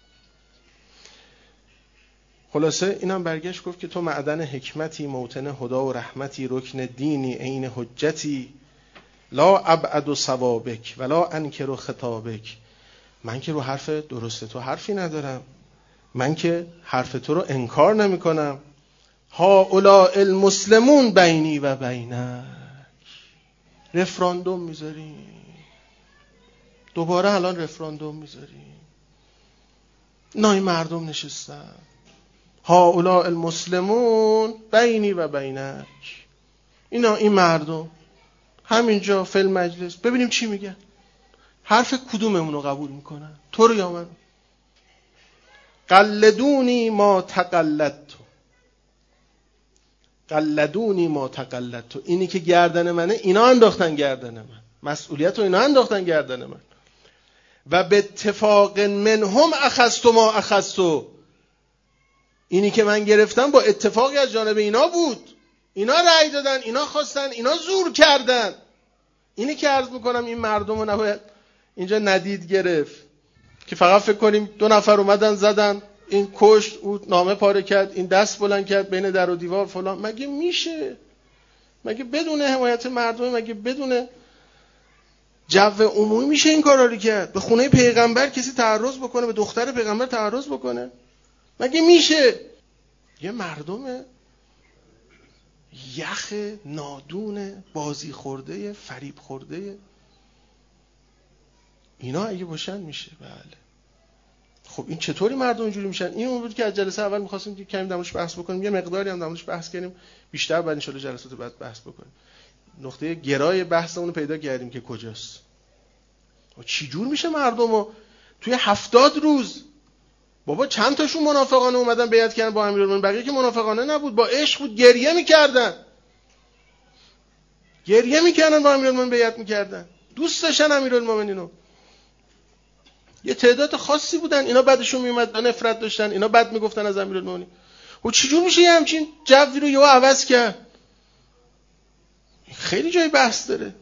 خلاصه اینم برگشت گفت که تو معدن حکمتی، موطن هدا و رحمتی، رکن دینی، عین حجتی، لا ابعد ثوابک ولا انکر خطابک. من که رو حرف درست تو حرفی ندارم، من که حرف تو رو انکار نمی کنم. هؤلاء المسلمون بینی و بینک. رفراندوم میذاریم، دوباره الان رفراندوم میذاریم. نای مردم نشستن، هؤلاء المسلمون بینی و بینک. این مردم همینجا فی المجلس ببینیم چی میگن، حرف کدوممون رو قبول میکنن، تو رو یا من؟ قلدونی ما تقلدتو، قلدونی ما تقلدتو. اینی که گردن منه اینا انداختن گردن من، مسئولیت رو اینا انداختن گردن من. و به اتفاق منهم اخذت ما اخذت. اینی که من گرفتم با اتفاقی از جانب اینا بود، اینا رأی دادن، اینا خواستن، اینا زور کردن. اینی که عرض میکنم این مردم رو نباید اینجا ندید گرفت که فقط فکر کنیم 2 نفر اومدن زدن، این کشت، او نامه پاره کرد، این دست بلند کرد بین در و دیوار فلان. مگه میشه؟ مگه بدون حمایت مردم، مگه بدون جو عمومی میشه این کارا رو کرد؟ به خونه پیغمبر کسی تعرض بکنه، به دختر پیغمبر تعرض بکنه؟ مگه میشه؟ یه مردم یخ نادون، بازی خورده، فریب خورده، اینا اگه باشن میشه. بله. خب این چطوری مردم اینجوری میشن؟ این اون بود که از جلسه اول می‌خواستیم که کمی درموش بحث بکنیم، یه مقداری هم درموش بحث کردیم، بیشتر بعد ان شاء الله جلسات بعد بحث بکنیم. نقطه گرای بحثمون رو پیدا کردیم که کجاست. چی جور میشه مردمو توی 70 روز، بابا چند تاشون منافقانه اومدن بیعت کردن با امیرالمومنین، بقیه که منافقانه نبود، با عشق بود، گریه میکردن با امیرالمومنین بیعت میکردن، دوست داشتن امیرالمومنینو. یه تعداد خاصی بودن، اینا بعدشون میومد نفرت داشتن، اینا بد میگفتن از امیرالمومنین. و چجور میشه یه همچین جوی رو یهو عوض کرد؟ خیلی جای بحث داره.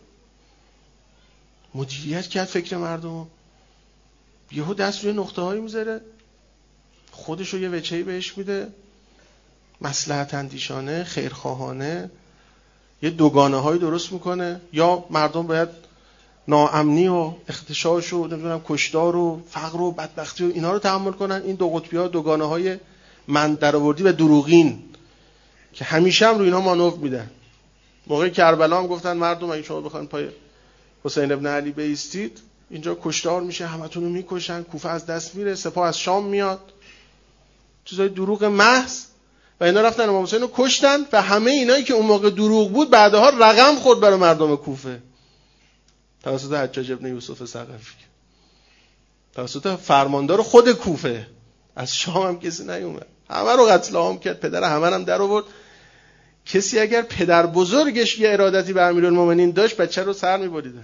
مدیریت کرد فکر مردم، یهو دست روی نقطه هایی میذاره، خودشو یه وجهی بهش میده، مصلحت اندیشانه، خیرخواهانه، یه دوگانه هایی درست میکنه. یا مردم باید ناامنی و اختشاش و نمیدونم کشتار و فقر و بدبختی و اینا رو تحمل کنن. این دو قطبی ها دوگانه های من درآوردی و دروغین که همیشه هم روی اینا مانور میدن. موقع کربلا هم گفتن مردم اگه شما بخواید پای حسین ابن علی بایستید اینجا کشتار میشه، همتون رو میکشن، کوفه از دست میره، سپاه از شام میاد، چیزای دروغ محض. و اینا رفتن امام حسین رو کشتن و همه اینایی که اون موقع دروغ بود بعدها رقم خورد برای مردم کوفه توسط حجاج ابن یوسف ثقفی، توسط فرماندار خود کوفه. از شام هم کسی نیومد، همه رو قتل عام کرد، پدر همه هم در آورد. کسی اگر پدر بزرگش یه ارادتی به امیرالمومنین داشت بچه رو سر می‌بریدن.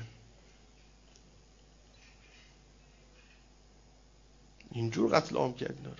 اینجور قتل عام کرد اینا رو.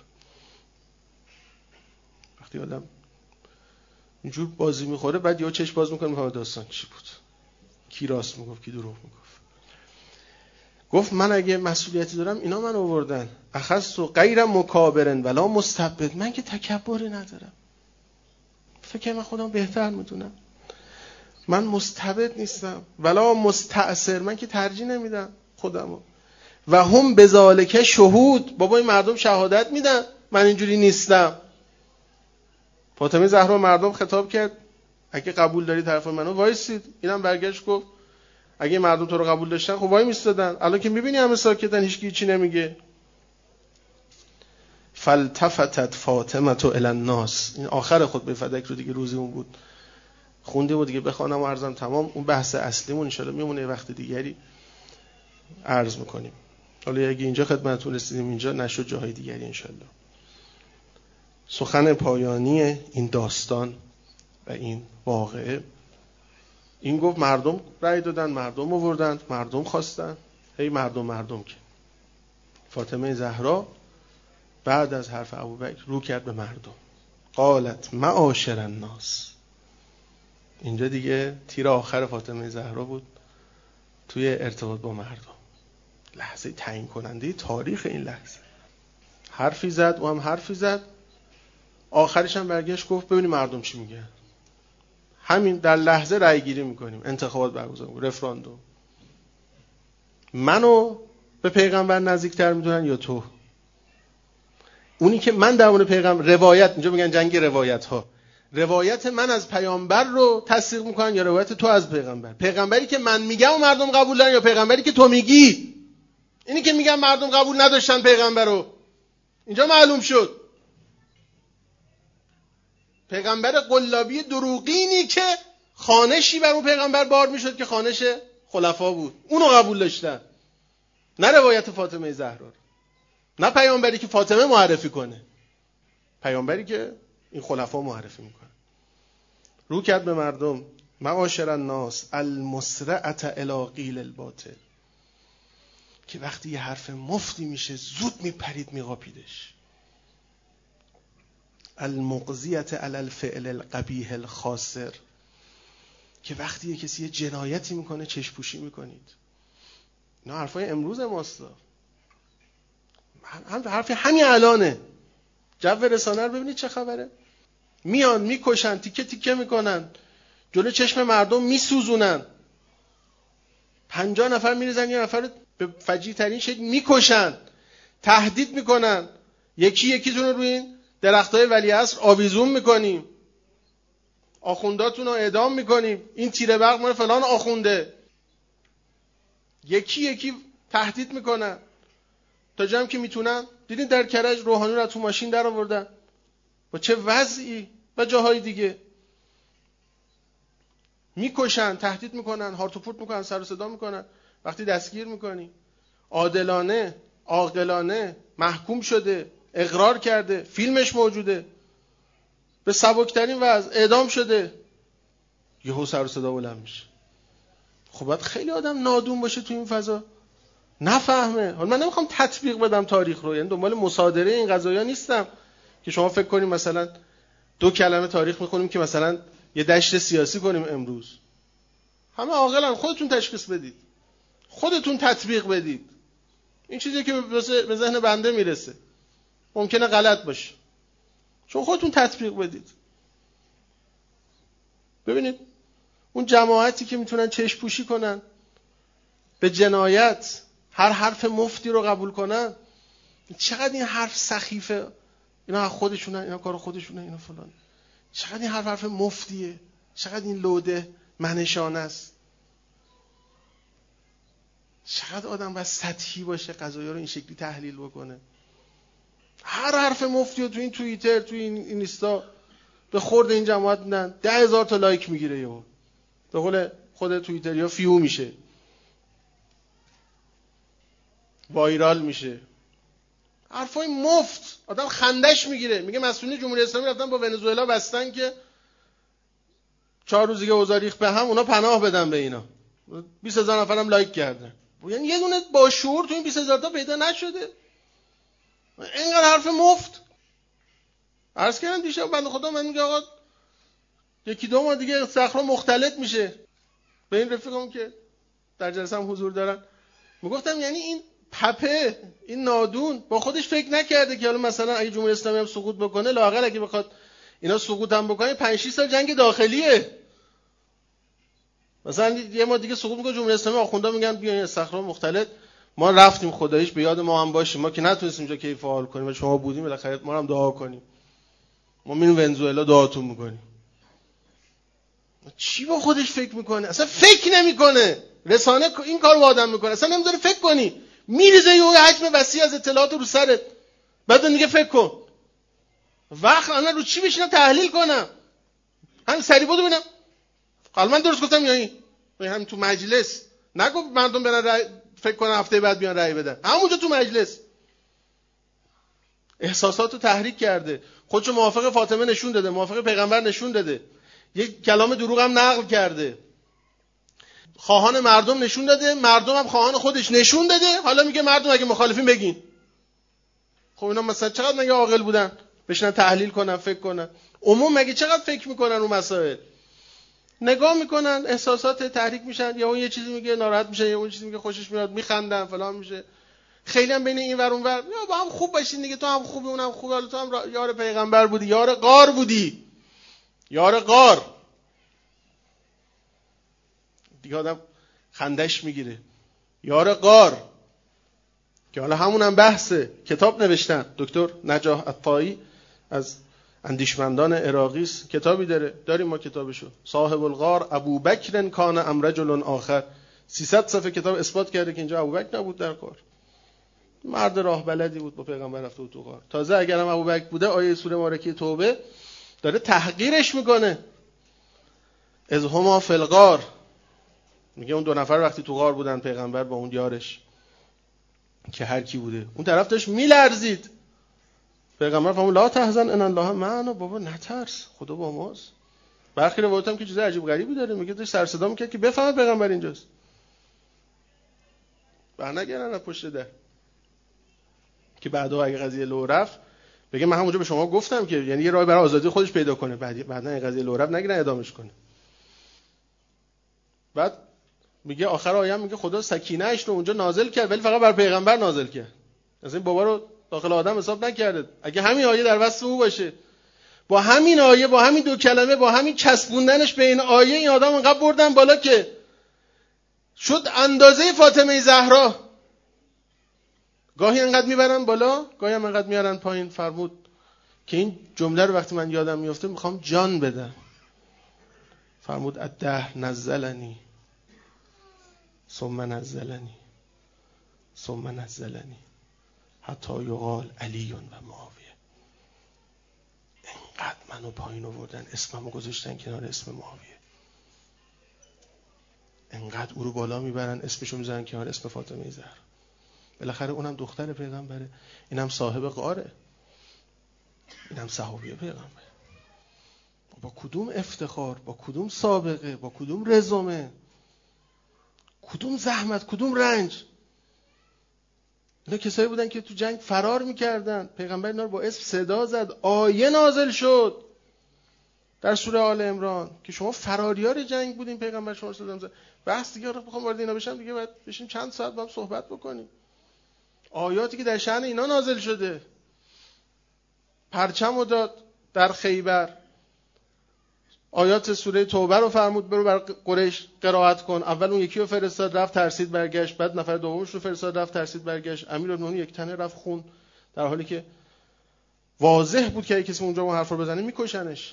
وقتی آدم اینجور بازی میخوره بعد یا چشم باز میکنه میخواد داستان چی بود، کی راست میگفت کی دروغ میگفت. گفت من اگه مسئولیتی دارم اینا من آوردن، اخذت غیر مکابرن ولا مستبد. من که تکبری ندارم، فکر من خودم بهتر میدونم، من مستبد نیستم، ولا مستأثر، من که ترجیح نمیدم خودمو. و هم بذالک شهود، بابا این مردم شهادت میدن من اینجوری نیستم. فاطمه زهرا مردم خطاب کرد اگه قبول داری طرف منو وایسید. اینم برگشت گفت اگه مردم تو رو قبول داشتن خب وای میستادن، الان که میبینی همه ساکتن هیچکی چی نمیگه. فالتفتت فاطمه الی الناس. این آخر خطبه فدک رو دیگه روزی اون بود خوندیم و دیگه بخوانم و عرضم تمام. اون بحث اصلیمون ان شاءالله میمونه وقت دیگری عرض میکنیم. حالا اگه اینجا خدمتتون رسیدیم اینجا نشد جاهای دیگری ان شاءالله. سخن پایانی این داستان و این واقعه این گفت مردم رأی دادن، مردم آوردن، مردم خواستن. هی مردم که فاطمه زهرا بعد از حرف ابوبکر رو کرد به مردم، قالت معاشر الناس. اینجا دیگه تیر آخر فاطمه زهرا بود توی ارتباط با مردم. لحظه تعیین کننده تاریخ این لحظه. حرفی زد، او هم حرفی زد، آخرش هم برگشت گفت ببینیم مردم چی میگن. همین در لحظه رأی گیری میکنیم، انتخابات برگزار میکنیم، رفراندوم. منو به پیغمبر نزدیکتر میدونن یا تو؟ اونی که من در مورد پیغمبر روایت، اینجا میگن جنگ روایت ها، روایت من از پیامبر رو تصدیق میکنن یا روایت تو از پیغمبر؟ پیغمبری که من میگم و مردم قبول دارن یا پیغمبری که تو میگی؟ اینی که میگم مردم قبول نداشتن پیغمبر رو، اینجا معلوم شد پیغمبر قلابی دروغینی که خوانشی بر اون پیغمبر بار میشد که خوانش خلفا بود، اونو قبول داشتن، نه روایت فاطمه زهرا، نه پیامبری که فاطمه معرفی کنه، پیامبری که این خلفا معرفی میکنه. رو کرد به مردم: معاشر الناس المسرعة الی قیل الباطل، که وقتی یه حرف مفتی میشه زود میپرید میقاپیدش. المقضیة علی الفعل القبیح الخاسر، که وقتی یه کسی یه جنایتی میکنه چشم پوشی میکنید. اینا حرفای امروز ماست، حرف همین الانه. جو رسانه رو ببینید چه خبره. میان میکشن، تیکه تیکه میکنن، جلو چشم مردم میسوزونن، 50 نفر میریزن یه نفر به فجیع ترین شکل میکشن، تهدید میکنن، یکی یکیتون رو روی این درختای ولیعصر آویزون میکنیم، آخونداتون رو اعدام میکنیم، این تیره برق مال فلان آخونده، یکی یکی تهدید میکنن تا جایی که میتونن. دیدین در کرج روحانی رو تو ماشین در آوردن با چه وضعی، و جاهای دیگه میکشن، تهدید میکنن، هارت و پورت میکنن، سر و صدا میکنن. وقتی دستگیر میکنی، عادلانه عاقلانه محکوم شده، اقرار کرده، فیلمش موجوده، به سبکترین وضع اعدام شده، یهو سر و صدا بلند میشه. خب باید خیلی آدم نادون باشه تو این فضا نفهمه. حالا من نمیخوام تطبیق بدم تاریخ رو، یعنی دنبال مصادره این قضایا نیستم که شما فکر کنیم مثلا 2 کلمه تاریخ میخونیم که مثلا یه دشت سیاسی کنیم امروز. همه عاقلن، خودتون تشخیص بدید، خودتون تطبیق بدید. این چیزی که به ذهن بنده میرسه ممکنه غلط باشه، چون خودتون تطبیق بدید. ببینید اون جماعتی که میتونن چشم پوشی کنن به جنایت، هر حرف مفتی رو قبول کنن، چقدر این حرف سخیفه، اینا خودشونن، اینا کار خودشونه، اینا فلان، چقدر این حرف مفتیه، چقدر این لوده منشانه است. چقدر آدم باید سطحی باشه قضایا رو این شکلی تحلیل بکنه. هر حرف مفتی رو تو این توییتر، تو این اینستا به خورد این جماعت میدن، 10,000 تا لایک میگیره، یهو به قول خود توییتریا فیو میشه، وایرال میشه. حرفای مفت آدم خندش میگیره. میگه مسئولین جمهوری اسلامی رفتن با ونزوئلا بستن که 4 روز دیگه اوضاع ریخت به هم، اونا پناه بدن به اینا. 20,000 نفرم لایک کردن. یعنی یه دونه با شعور تو این 20,000 تا پیدا نشده. اینقدر حرف مفت. عرض کردم دیشب بنده خدا من میگه آقا 1-2 ماه دیگه صخره مختلط میشه. به این رفیقم که در جلسه هم حضور دارن میگفتم یعنی این پپه، این نادون با خودش فکر نکرده که حالا مثلا اگه جمهوری اسلامی هم سقوط بکنه، لااقل اگه بخواد اینا سقوط هم بکنه 5-6 سال جنگ داخلیه. مثلا یه ما دیگه سقوط میکنه جمهوری اسلامی، آخوندا میگن بیاین استخراج مختلط، ما رفتیم خداییش به یاد ما هم باشیم، ما که نتونستیم اینجا کیف فعال کنیم و شما بودیم بالاخره ما هم دعا کنیم، ما میریم ونزوئلا دعاتون میکنیم. چی با خودش فکر میکنه؟ اصلا فکر نمیکنه. رسانه این کارو با آدم میکنه، اصلا نمیذاره فکر کنی، میریزه یه حجم وسیع از اطلاعات رو سرت، بعد دیگه فکر کن. وقت الان رو چی بشینم تحلیل کنم؟ همین سری بود ببینم حالا من درست گفتم یا این؟ همین تو مجلس نگو مردم برن فکر کنن هفته بعد بیان رأی بدن، همونجا تو مجلس احساساتو تحریک کرده، خودشو موافق فاطمه نشون داده، موافق پیغمبر نشون داده، یک کلام دروغ هم نقل کرده، خواهان مردم نشون داده، مردم هم خواهان خودش نشون داده. حالا میگه مردم اگه مخالفین بگین. خب اینا مثلا چقدر مگه عاقل بودن بشنن تحلیل کنن، فکر کنن؟ عموم مگه چقدر فکر میکنن اون مسائل؟ نگاه میکنن، احساسات تحریک میشن، یا اون یه چیزی میگه ناراحت میشه، یا اون چیزی میگه خوشش میاد، میخندن فلان میشه. خیلی هم بین این ور اون ور یا با هم خوب باشین دیگه، تو هم خوبی اونم خوبه، حالا تو هم یار پیغمبر بودی، یار غار بودی، یار غار. دیگه آدم خندش میگیره. یار غار که حالا همونم بحثه. کتاب نوشتن دکتر نجاح الطایی از اندیشمندان عراقی است، کتابی داریم ما کتابشو، صاحب الغار ابوبکر کان ام رجل آخر. 300 صفحه کتاب اثبات کرده که اینجا ابوبکر نبود در غار، مرد راه بلدی بود، با پیغمبر رفته بود تو غار. تازه اگرم ابوبکر بوده، آیه سوره مبارکه توبه داره تحقیرش میکنه. از هما فی الغار، میگه اون 2 نفر وقتی تو غار بودن، پیغمبر با اون یارش که هر کی بوده، اون طرف داشت میلرزید. پیغمبر فرمود لا تحزن ان الله معنا، بابا نترس، خدا با ماست. برخی روایات هم که چیز عجیب غریبی داره، میگه داشت سر صدا میکرد که بفهمه پیغمبر اینجاست. برنگردن از پشت در که بعدا اگه قضیه لو رفت بگه من همونجا به شما گفتم که، یعنی یه راه برای آزادی خودش پیدا کنه، بعدا این قضیه لو رفت نگیرن ادامش کنه. بعد میگه آخر آیه میگه خدا سکینه‌اش رو اونجا نازل کرد، ولی فقط بر پیغمبر نازل کرد. از این بابا رو داخل آدم حساب نکرده. اگه همین آیه در وصف او باشه، با همین آیه، با همین 2 کلمه، با همین چسبوندنش به این آیه، این آدم انقدر بردن بالا که شد اندازه فاطمه زهرا. گاهی انقدر میبرن بالا، گاهی هم انقدر میارن پایین. فرمود که این جمله رو وقتی من یادم میفته میخوام جان بدم. فرمود الدهر نزلنی ثم نزلنی ثم نزلنی حتی یقال علی و معاویه. انقدر منو پایین آوردن، اسممو گذاشتن کنار اسم معاویه، انقدر او رو بالا میبرن، اسمشو میذارن کنار اسم فاطمه زهرا. بالاخره اونم دختر پیغمبره، اینم صاحب غاره، اینم صحابی پیغمبر. با کدوم افتخار، با کدوم سابقه، با کدوم رزومه، کدوم زحمت، کدوم رنج. اینا کسایی بودن که تو جنگ فرار میکردن، پیغمبر اینا رو با اسم صدا زد. آیه نازل شد در سوره آل عمران که شما فراریار جنگ بودین، پیغمبر شما صدا زد. بحث دیگه رو بخوام وارد اینا بشم دیگه باید بشیم چند ساعت با هم صحبت بکنیم. آیاتی که در شأن اینا نازل شده، پرچم رو داد در خیبر، آیات سوره توبه رو فرمود برو بر قریش قرائت کن. اول اون یکی رو فرستاد رفت ترسید برگشت، بعد نفر دومش رو فرستاد رفت ترسید برگشت. امیرالمومنین یک تنه رفت خون، در حالی که واضح بود که اگه کسی اونجا اون حرف رو بزنه میکشنش.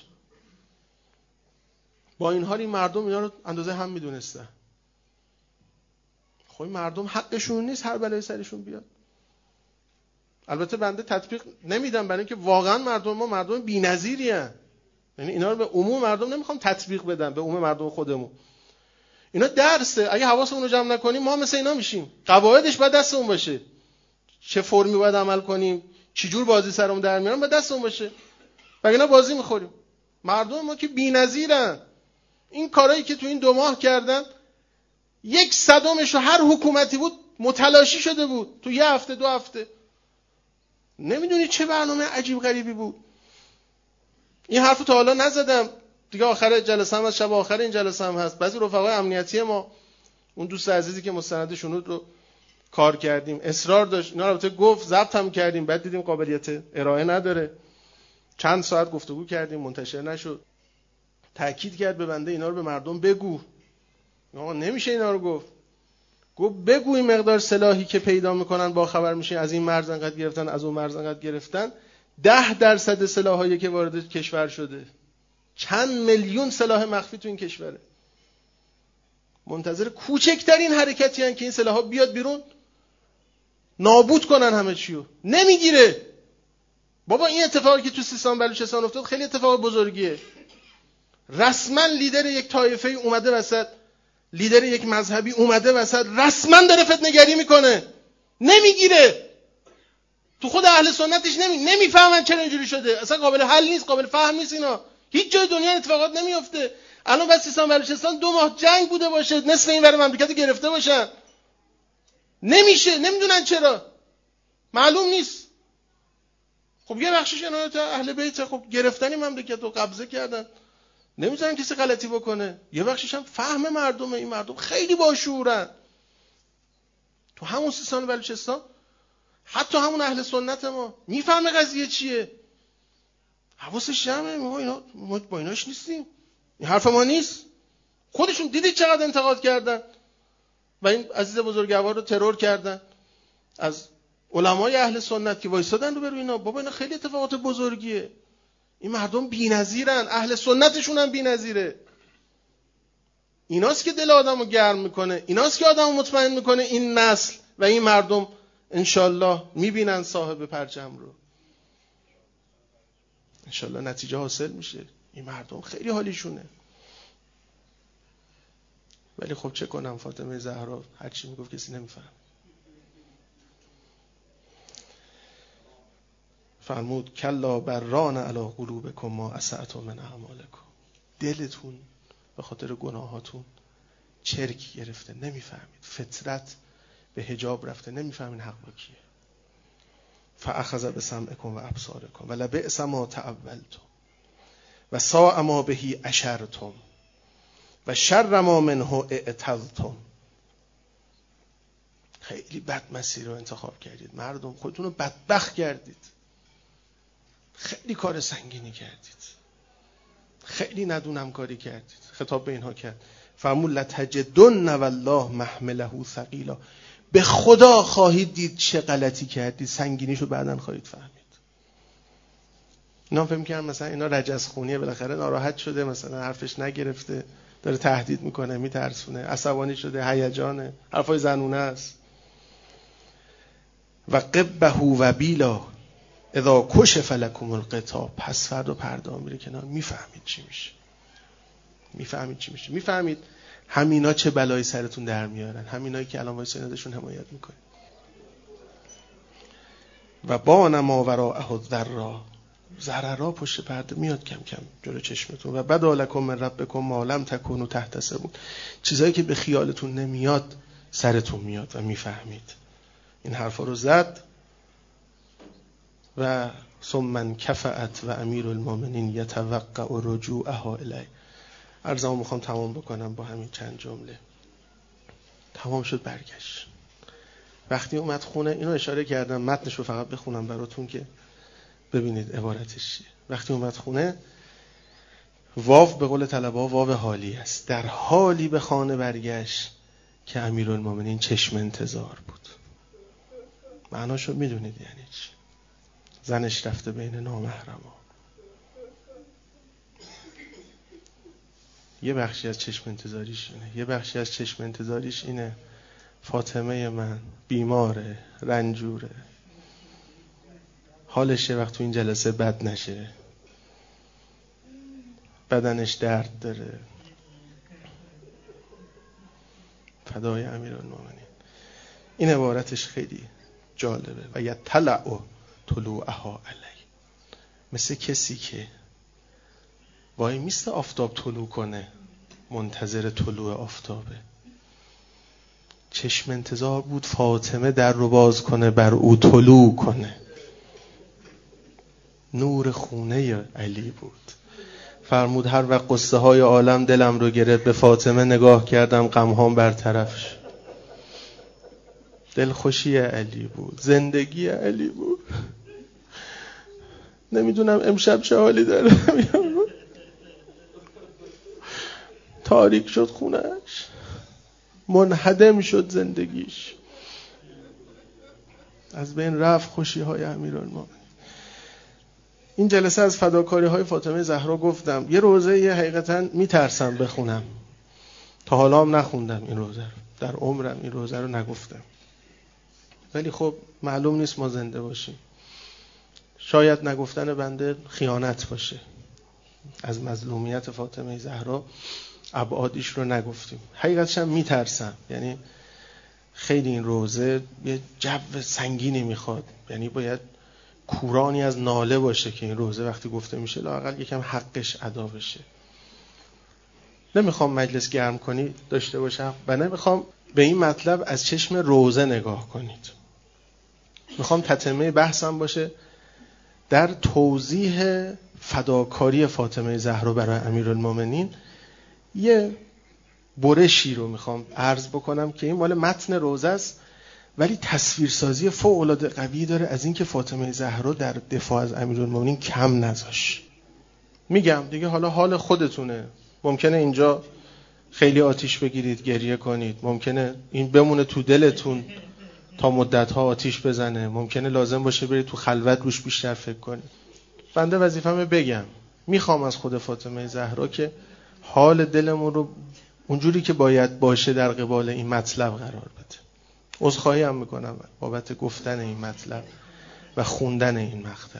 با این حال این مردم اینا رو اندازه هم میدونستن. خب این مردم حقشون نیست هر بلای سرشون بیاد. البته بنده تطبیق نمیدم، برای اینکه واقعا ما مردم بی‌نظیری ان. یعنی اینا رو به عموم مردم نمیخوام تطبیق بدم، به عموم مردم خودمون. اینا درسه، اگه حواسمون رو جمع نکنیم ما مثل اینا میشیم. قواعدش باید دستمون باشه، چه فرمی باید عمل کنیم، چه جور بازی سرمون در میارن باید دستمون باشه، وگرنه بازی میخوریم. مردم ما که بی‌نظیرن. این کارهایی که تو این 2 ماه کردن 1/100 هر حکومتی بود متلاشی شده بود تو 1 هفته 2 هفته. نمیدونی چه برنامه عجیب غریبی بود. این حرفو تا حالا نزدم دیگه، آخر جلسه هم از شب آخر این جلسه هم هست. بعضی رفقای امنیتی ما، اون دوست عزیزی که مستند شنود رو کار کردیم، اصرار داشت اینا رو گفت، ضبط هم کردیم، بعد دیدیم قابلیت ارائه نداره. چند ساعت گفتگو کردیم، منتشر نشد. تاکید کرد به بنده اینا رو به مردم بگو. آقا نمیشه اینا رو گفت بگو این مقدار سلاحی که پیدا میکنن با خبر میشه از این مرز انقدر گرفتن، از اون مرز انقدر گرفتن. 10% سلاحایی که وارد کشور شده، چند میلیون سلاح مخفی تو این کشوره. منتظر کوچکترین حرکتی هن که این سلاح‌ها بیاد بیرون نابود کنن همه چیو. نمیگیره. بابا این اتفاقی که تو سیستان بلوچستان افتاد خیلی اتفاق بزرگیه. رسما لیدر یک طایفه اومده وسط، لیدر یک مذهبی اومده وسط، رسما داره فتنه‌گری میکنه. نمیگیره. تو خود اهل سنتش نمیفهمن چرا اینجوری شده. اصلا قابل حل نیست، قابل فهم نیست اینا. هیچ جای دنیا اتفاقات نمیفته. الان بس سیستان بلوچستان 2 ماه جنگ بوده باشه، نصف این ور مملکت گرفته باشن. نمیشه، نمیدونن چرا. معلوم نیست. خب یه بخشش عنایت اهل بیت، خب گرفتنی مملکت رو قبضه کردن. نمیذارن کسی غلطی بکنه. یه بخشش هم فهم مردمه. این مردم خیلی باشعورن. تو همون سیستان بلوچستان حتی همون اهل سنت ما میفهمه قضیه چیه، حواسش جمعه. ما با ایناش نیستیم، این حرف ما نیست. خودشون دیدید چقدر انتقاد کردن و این عزیز بزرگوار رو ترور کردن از علمای اهل سنت که وایسادن رو برو اینا. بابا اینا خیلی اتفاقات بزرگیه. این مردم بی‌نظیرن، اهل سنتشون هم بی‌نظیره. ایناست که دل آدمو گرم میکنه، ایناست که آدمو مطمئن میکنه این نسل و این مردم انشالله میبینن صاحب پرچم رو. انشالله نتیجه حاصل میشه. این مردم خیلی حالیشونه. ولی خب چه کنم، فاطمه زهرا هر چی میگفت کسی نمیفهم. فرمود کلا بران علی قلوبکم ما اسعتم من اعمالکم. دلتون به خاطر گناهاتون چرک گرفته، نمیفهمید. فطرت به حجاب رفته، نمیفهمین حق با کیه. فاخذ بسمعکم و ابصارکم و لبئس ما تعولتم و ساء ما بهی اشرتم و شر ما منه اعتذتم. خیلی بد مسیر رو انتخاب کردید مردم، خودتون رو بدبخت کردید. خیلی کار سنگینی کردید، خیلی ندونم کاری کردید. خطاب به اینها کرد فرمود لتجدن والله محمله ثقیلا. به خدا خواهید دید چه غلطی کردید، سنگینیشو بعداً خواهید فهمید. اینا فهم کردن مثلا اینا رجز خونیه، بالاخره ناراحت شده، مثلا حرفش نگرفته، داره تهدید میکنه، میترسونه، عصبانی شده، هیجانه، حرفای زنونه است. و قبه و بیلا اذا کشف لکم الغطا. پس فردا پرده میره کنار، میفهمید چی میشه. میفهمید همینا چه بلایی سرتون در میارن، همینایی که الان وایسین ازشون حمایت میکنید. و بان ما وراءه الذرا. ضررا پشت پرده میاد کم کم جلو چشمتون. و بدا لکم من ربکم ما لم تکونوا تحتسبون. چیزایی که به خیالتون نمیاد سرتون میاد و میفهمید. این حرفا رو زد و ثم کفأت و امیر المؤمنین یتوقع رجوعها الی. عرضمو میخوام تمام بکنم با همین چند جمله. تمام شد، برگشت. وقتی اومد خونه، اینو اشاره کردم متنش رو فقط بخونم براتون که ببینید عبارتش چیه. وقتی اومد خونه، واو به قول طلبه‌ها واو حالی است. در حالی به خانه برگشت که امیرالمومنین چشم انتظار بود. معناشو میدونید یعنی چی؟ زنش رفته بین نامحرما. یه بخشی از چشم انتظاریش اینه. یه بخشی از چشم انتظاریش اینه فاطمه من بیماره، رنجوره، حالش یه وقت تو این جلسه بد نشه، بدنش درد داره. فدای امیرالمومنین. این عبارتش خیلی جالبه. و یطلع طلوعها علی. مثل کسی که وای میسته آفتاب طلوع کنه، منتظر طلوع آفتابه. چشم انتظار بود فاطمه در رو باز کنه، بر او طلوع کنه. نور خونه علی بود. فرمود هر وقت قصه های عالم دلم رو گرفت، به فاطمه نگاه کردم، غمهام برطرف شد. دلخوشی علی بود، زندگی علی بود. نمیدونم امشب چه حالی داره. تاریک شد خونهش، منهدم شد زندگیش، از بین رفت خوشی های امیرالمومنین. این جلسه از فداکاری های فاطمه زهرا گفتم. یه روزه یه حقیقتا میترسم بخونم، تا حالا هم نخوندم این روزه رو، در عمرم این روزه رو نگفتم. ولی خب معلوم نیست ما زنده باشیم. شاید نگفتن بنده خیانت باشه. از مظلومیت فاطمه زهرا ابعادش رو نگفتیم. حقیقتش هم میترسم. یعنی خیلی این روزه یه جو سنگینی میخواد. یعنی باید کورانی از ناله باشه که این روزه وقتی گفته میشه لااقل یکم حقش ادا بشه. نمیخوام مجلس گرم کنی داشته باشم و نمیخوام به این مطلب از چشم روزه نگاه کنید. میخوام تتمه بحثم باشه در توضیح فداکاری فاطمه زهرا برای امیرالمومنین یه برشی رو میخوام عرض بکنم که این مال متن روزه است، ولی تصویرسازی فوق‌العاده قوی داره از اینکه فاطمه زهرا در دفاع از امیرالمومنین کم نذاشت. میگم دیگه حالا حال خودتونه، ممکنه اینجا خیلی آتیش بگیرید، گریه کنید، ممکنه این بمونه تو دلتون تا مدت‌ها آتیش بزنه، ممکنه لازم باشه برید تو خلوت روش بیشتر فکر کنید. بنده وظیفه‌مه بگم، میخوام از خود فاطمه زهرا که حال دلمون رو اونجوری که باید باشه در قبال این مطلب قرار بده. عذرخواهی هم میکنم بابت گفتن این مطلب و خوندن این مقطع.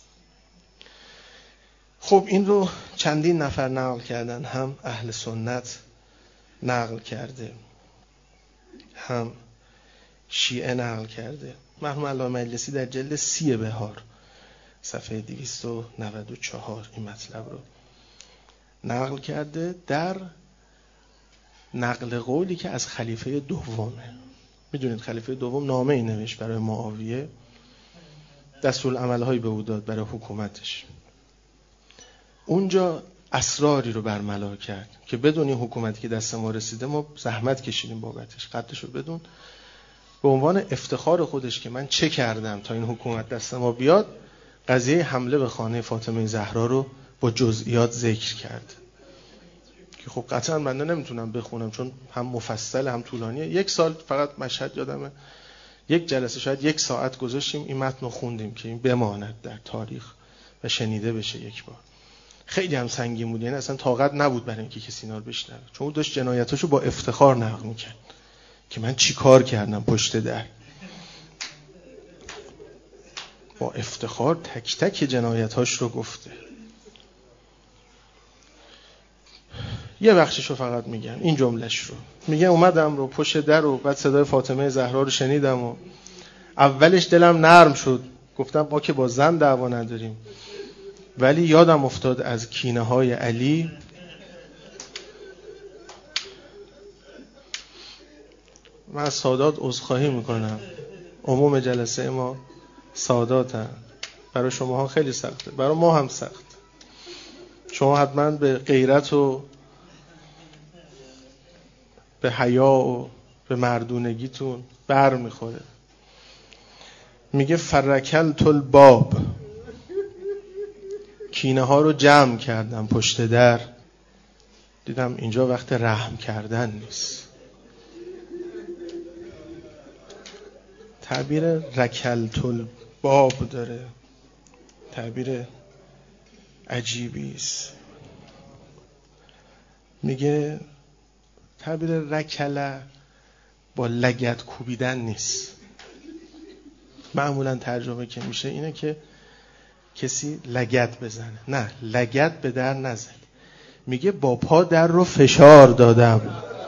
خب این رو چندین نفر نقل کردن، هم اهل سنت نقل کرده، هم شیعه نقل کرده. مرحوم علامه مجلسی در جلد 30 بهار صفحه 294 این مطلب رو نقل کرده در نقل قولی که از خلیفه دومه. میدونید خلیفه دوم نامه ای نوشت برای معاویه، دستورالعمل‌هایی به او داد برای حکومتش. اونجا اسراری رو برملا کرد که بدون این حکومتی که دست ما رسیده ما زحمت کشیدیم بابتش، قدرش رو بدون، به عنوان افتخار خودش که من چه کردم تا این حکومت دست ما بیاد، قضیه حمله به خانه فاطمه زهرا رو با جزئیات ذکر کرد که خب قطعا من نمیتونم بخونم چون هم مفصل هم طولانیه. 1 سال فقط مشهد یادمه، 1 جلسه شاید 1 ساعت گذاشتیم این متن رو خوندیم که این بماند در تاریخ و شنیده بشه یک بار. خیلی هم سنگین بود، یعنی اصلا طاقت نبود برای اینکه کسی اینا رو بشنوه، چون داشت جنایتاشو با افتخار نقل میکرد که من چی کار کردم پشت در. با افتخار تک تک جنایتاش رو گفته. یه بخشش رو فقط میگم، این جملهش رو میگه اومدم رو پشت در و بعد صدای فاطمه زهرا رو شنیدم و اولش دلم نرم شد، گفتم ما که با زن دعوا نداریم، ولی یادم افتاد از کینه های علی. من از سادات عذرخواهی میکنم، عموم جلسه ما ساداتن، برای شما ها خیلی سخته، برای ما هم سخت. شما حتما به غیرت و به حیا و به مردونگیتون بر میخوره. میگه فرکلت الباب، کینه ها رو جمع کردم پشت در، دیدم اینجا وقت رحم کردن نیست. تعبیر رکلت الباب داره، تعبیر عجیبی است. میگه تعبیر رکله با لگد کوبیدن نیست. معمولا ترجمه که میشه اینه که کسی لگد بزنه، نه، لگد به در نزد. میگه با پا در رو فشار دادم.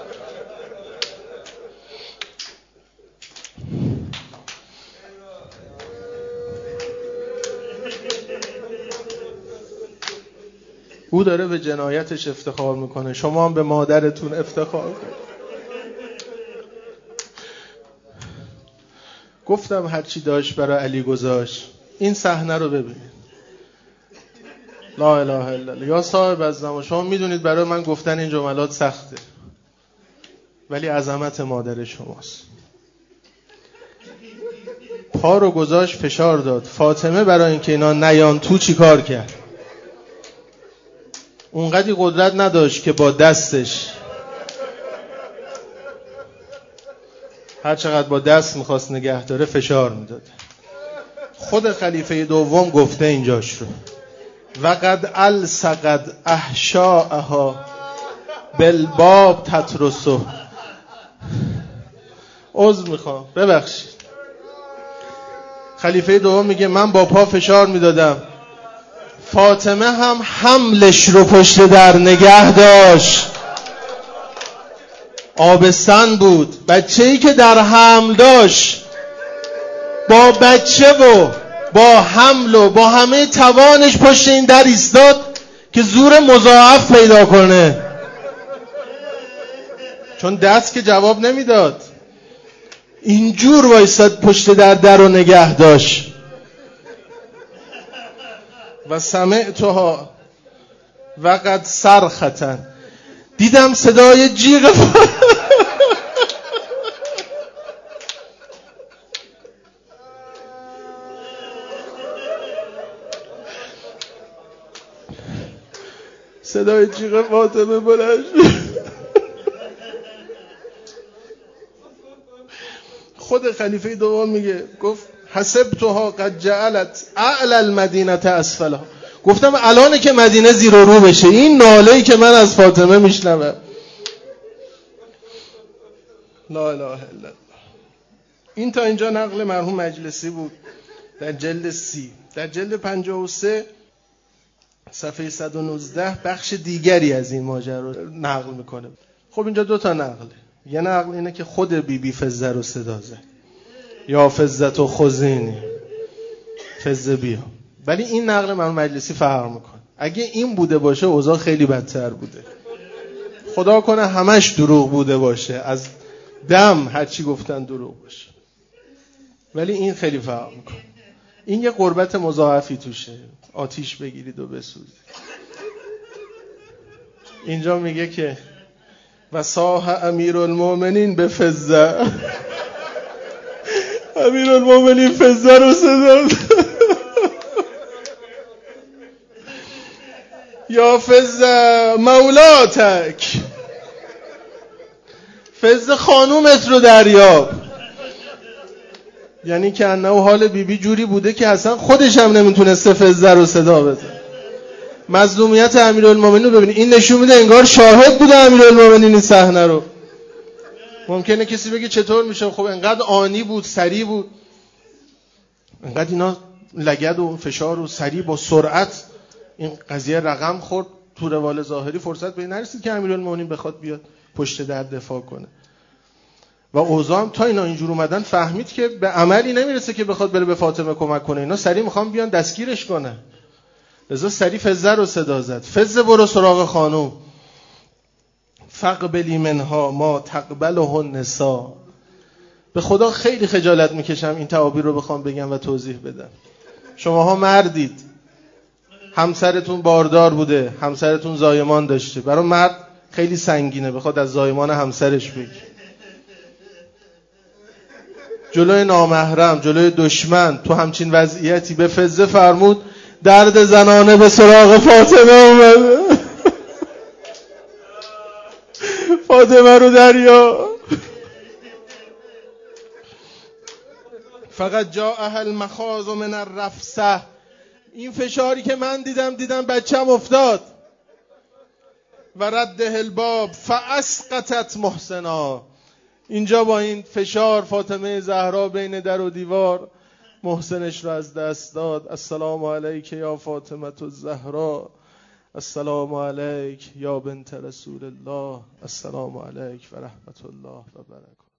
او داره به جنایتش افتخار میکنه، شما هم به مادرتون افتخار کنید. گفتم هرچی داشت برای علی گذاشت. این صحنه رو ببینید. لا اله الا الله. یا صاحب الزمان، شما میدونید برای من گفتن این جملات سخته، ولی عظمت مادر شماست. پا رو گذاشت فشار داد. فاطمه برای اینکه اینا نیان تو چی کار کرد؟ اونقدی قدرت نداشت که با دستش، هر چقدر با دست میخواست نگه داره فشار میداد. خود خلیفه دوم گفته اینجاش رو، وقد الصقد احشاءها بالباب تترسو. عذر میخوام، ببخشید. خلیفه دوم میگه من با پا فشار میدادم، فاطمه هم حملش رو پشت در نگه داشت. آبستن بود، بچه‌ای که در حمل داشت، با بچه و با حمل و با همه توانش پشت این در ایستاد که زور مضاعف پیدا کنه، چون دست که جواب نمیداد. اینجور وایساد پشت در رو نگه داشت. و سمعتها و قد صرختن، دیدم صدای جیغ صدای جیغ فاطمه بلند شد. خود خلیفه دوم میگه، گفت حسبتها قد جعلت اعلى المدینه اسفلها، گفتم الانه که مدینه زیر و رو بشه، این ناله‌ای که من از فاطمه میشنوم. لا اله الا الله. این تا اینجا نقل مرحوم مجلسی بود در جلد 30. در جلد 53 صفحه 119 بخش دیگری از این ماجرا رو نقل میکنه. خب اینجا دو تا نقله. یه نقل اینه که خود بیبی فزه رو صدا زد، یا فزت و خزینی، فزه بیا. ولی این نقل مرحوم مجلسی فرق میکنه. اگه این بوده باشه اوضاع خیلی بدتر بوده. خدا کنه همش دروغ بوده باشه، از دم هرچی گفتن دروغ باشه. ولی این خیلی فرق میکنه. این یه قربت مضاعفی توشه، آتیش بگیرید و بسوزید. اینجا میگه که و صاح امیرالمومنین به فزه، امیرالمومنین فزه رو صدا یا فزه مولاتک، فزه خانومت رو دریاب. یعنی که انه حال بیبی جوری بوده که اصلا خودش هم نمیتونسته فزه رو صدا بزنه. مظلومیت امیرالمومنین رو ببینید. این نشون میده انگار شاهد بوده امیرالمومنین این صحنه رو. ممکنه کسی بگه چطور میشه؟ خب انقدر آنی بود، سریع بود، انقدر اینا لگد و فشار و سریع با سرعت این قضیه رقم خورد. تو روال ظاهری فرصت به این نرسید که امیرالمومنین بخواد بیاد پشت در دفاع کنه. و اوضاع هم تا اینا اینجور اومدن فهمید که به عملی نمیرسه که بخواد بره به فاطمه کمک کنه. اینا سریع میخوان بیان دستگیرش کنه. لذا سریع فزه رو صدا زد. فزه برو سراغ خانوم. فقبلی منها ما تقبله النساء. به خدا خیلی خجالت میکشم این تعابیر رو بخوام بگم و توضیح بدم. شماها مردید، همسرتون باردار بوده، همسرتون زایمان داشته. برای مرد خیلی سنگینه بخواد از زایمان همسرش بگه. جلوی نامحرم، جلوی دشمن، تو همچین وضعیتی به فزه فرمود درد زنانه به سراغ فاطمه اومده. فاطمه رو دریا. فقط جاءها المخاض من الرفسه. این فشاری که من دیدم بچم افتاد. و رده الباب فاسقطت محسنا. اینجا با این فشار فاطمه زهرا بین در و دیوار محسنش رو از دست داد. السلام علیک یا فاطمه الزهرا، السلام علیک یا بنت رسول الله، السلام علیک و رحمت الله و برکاته.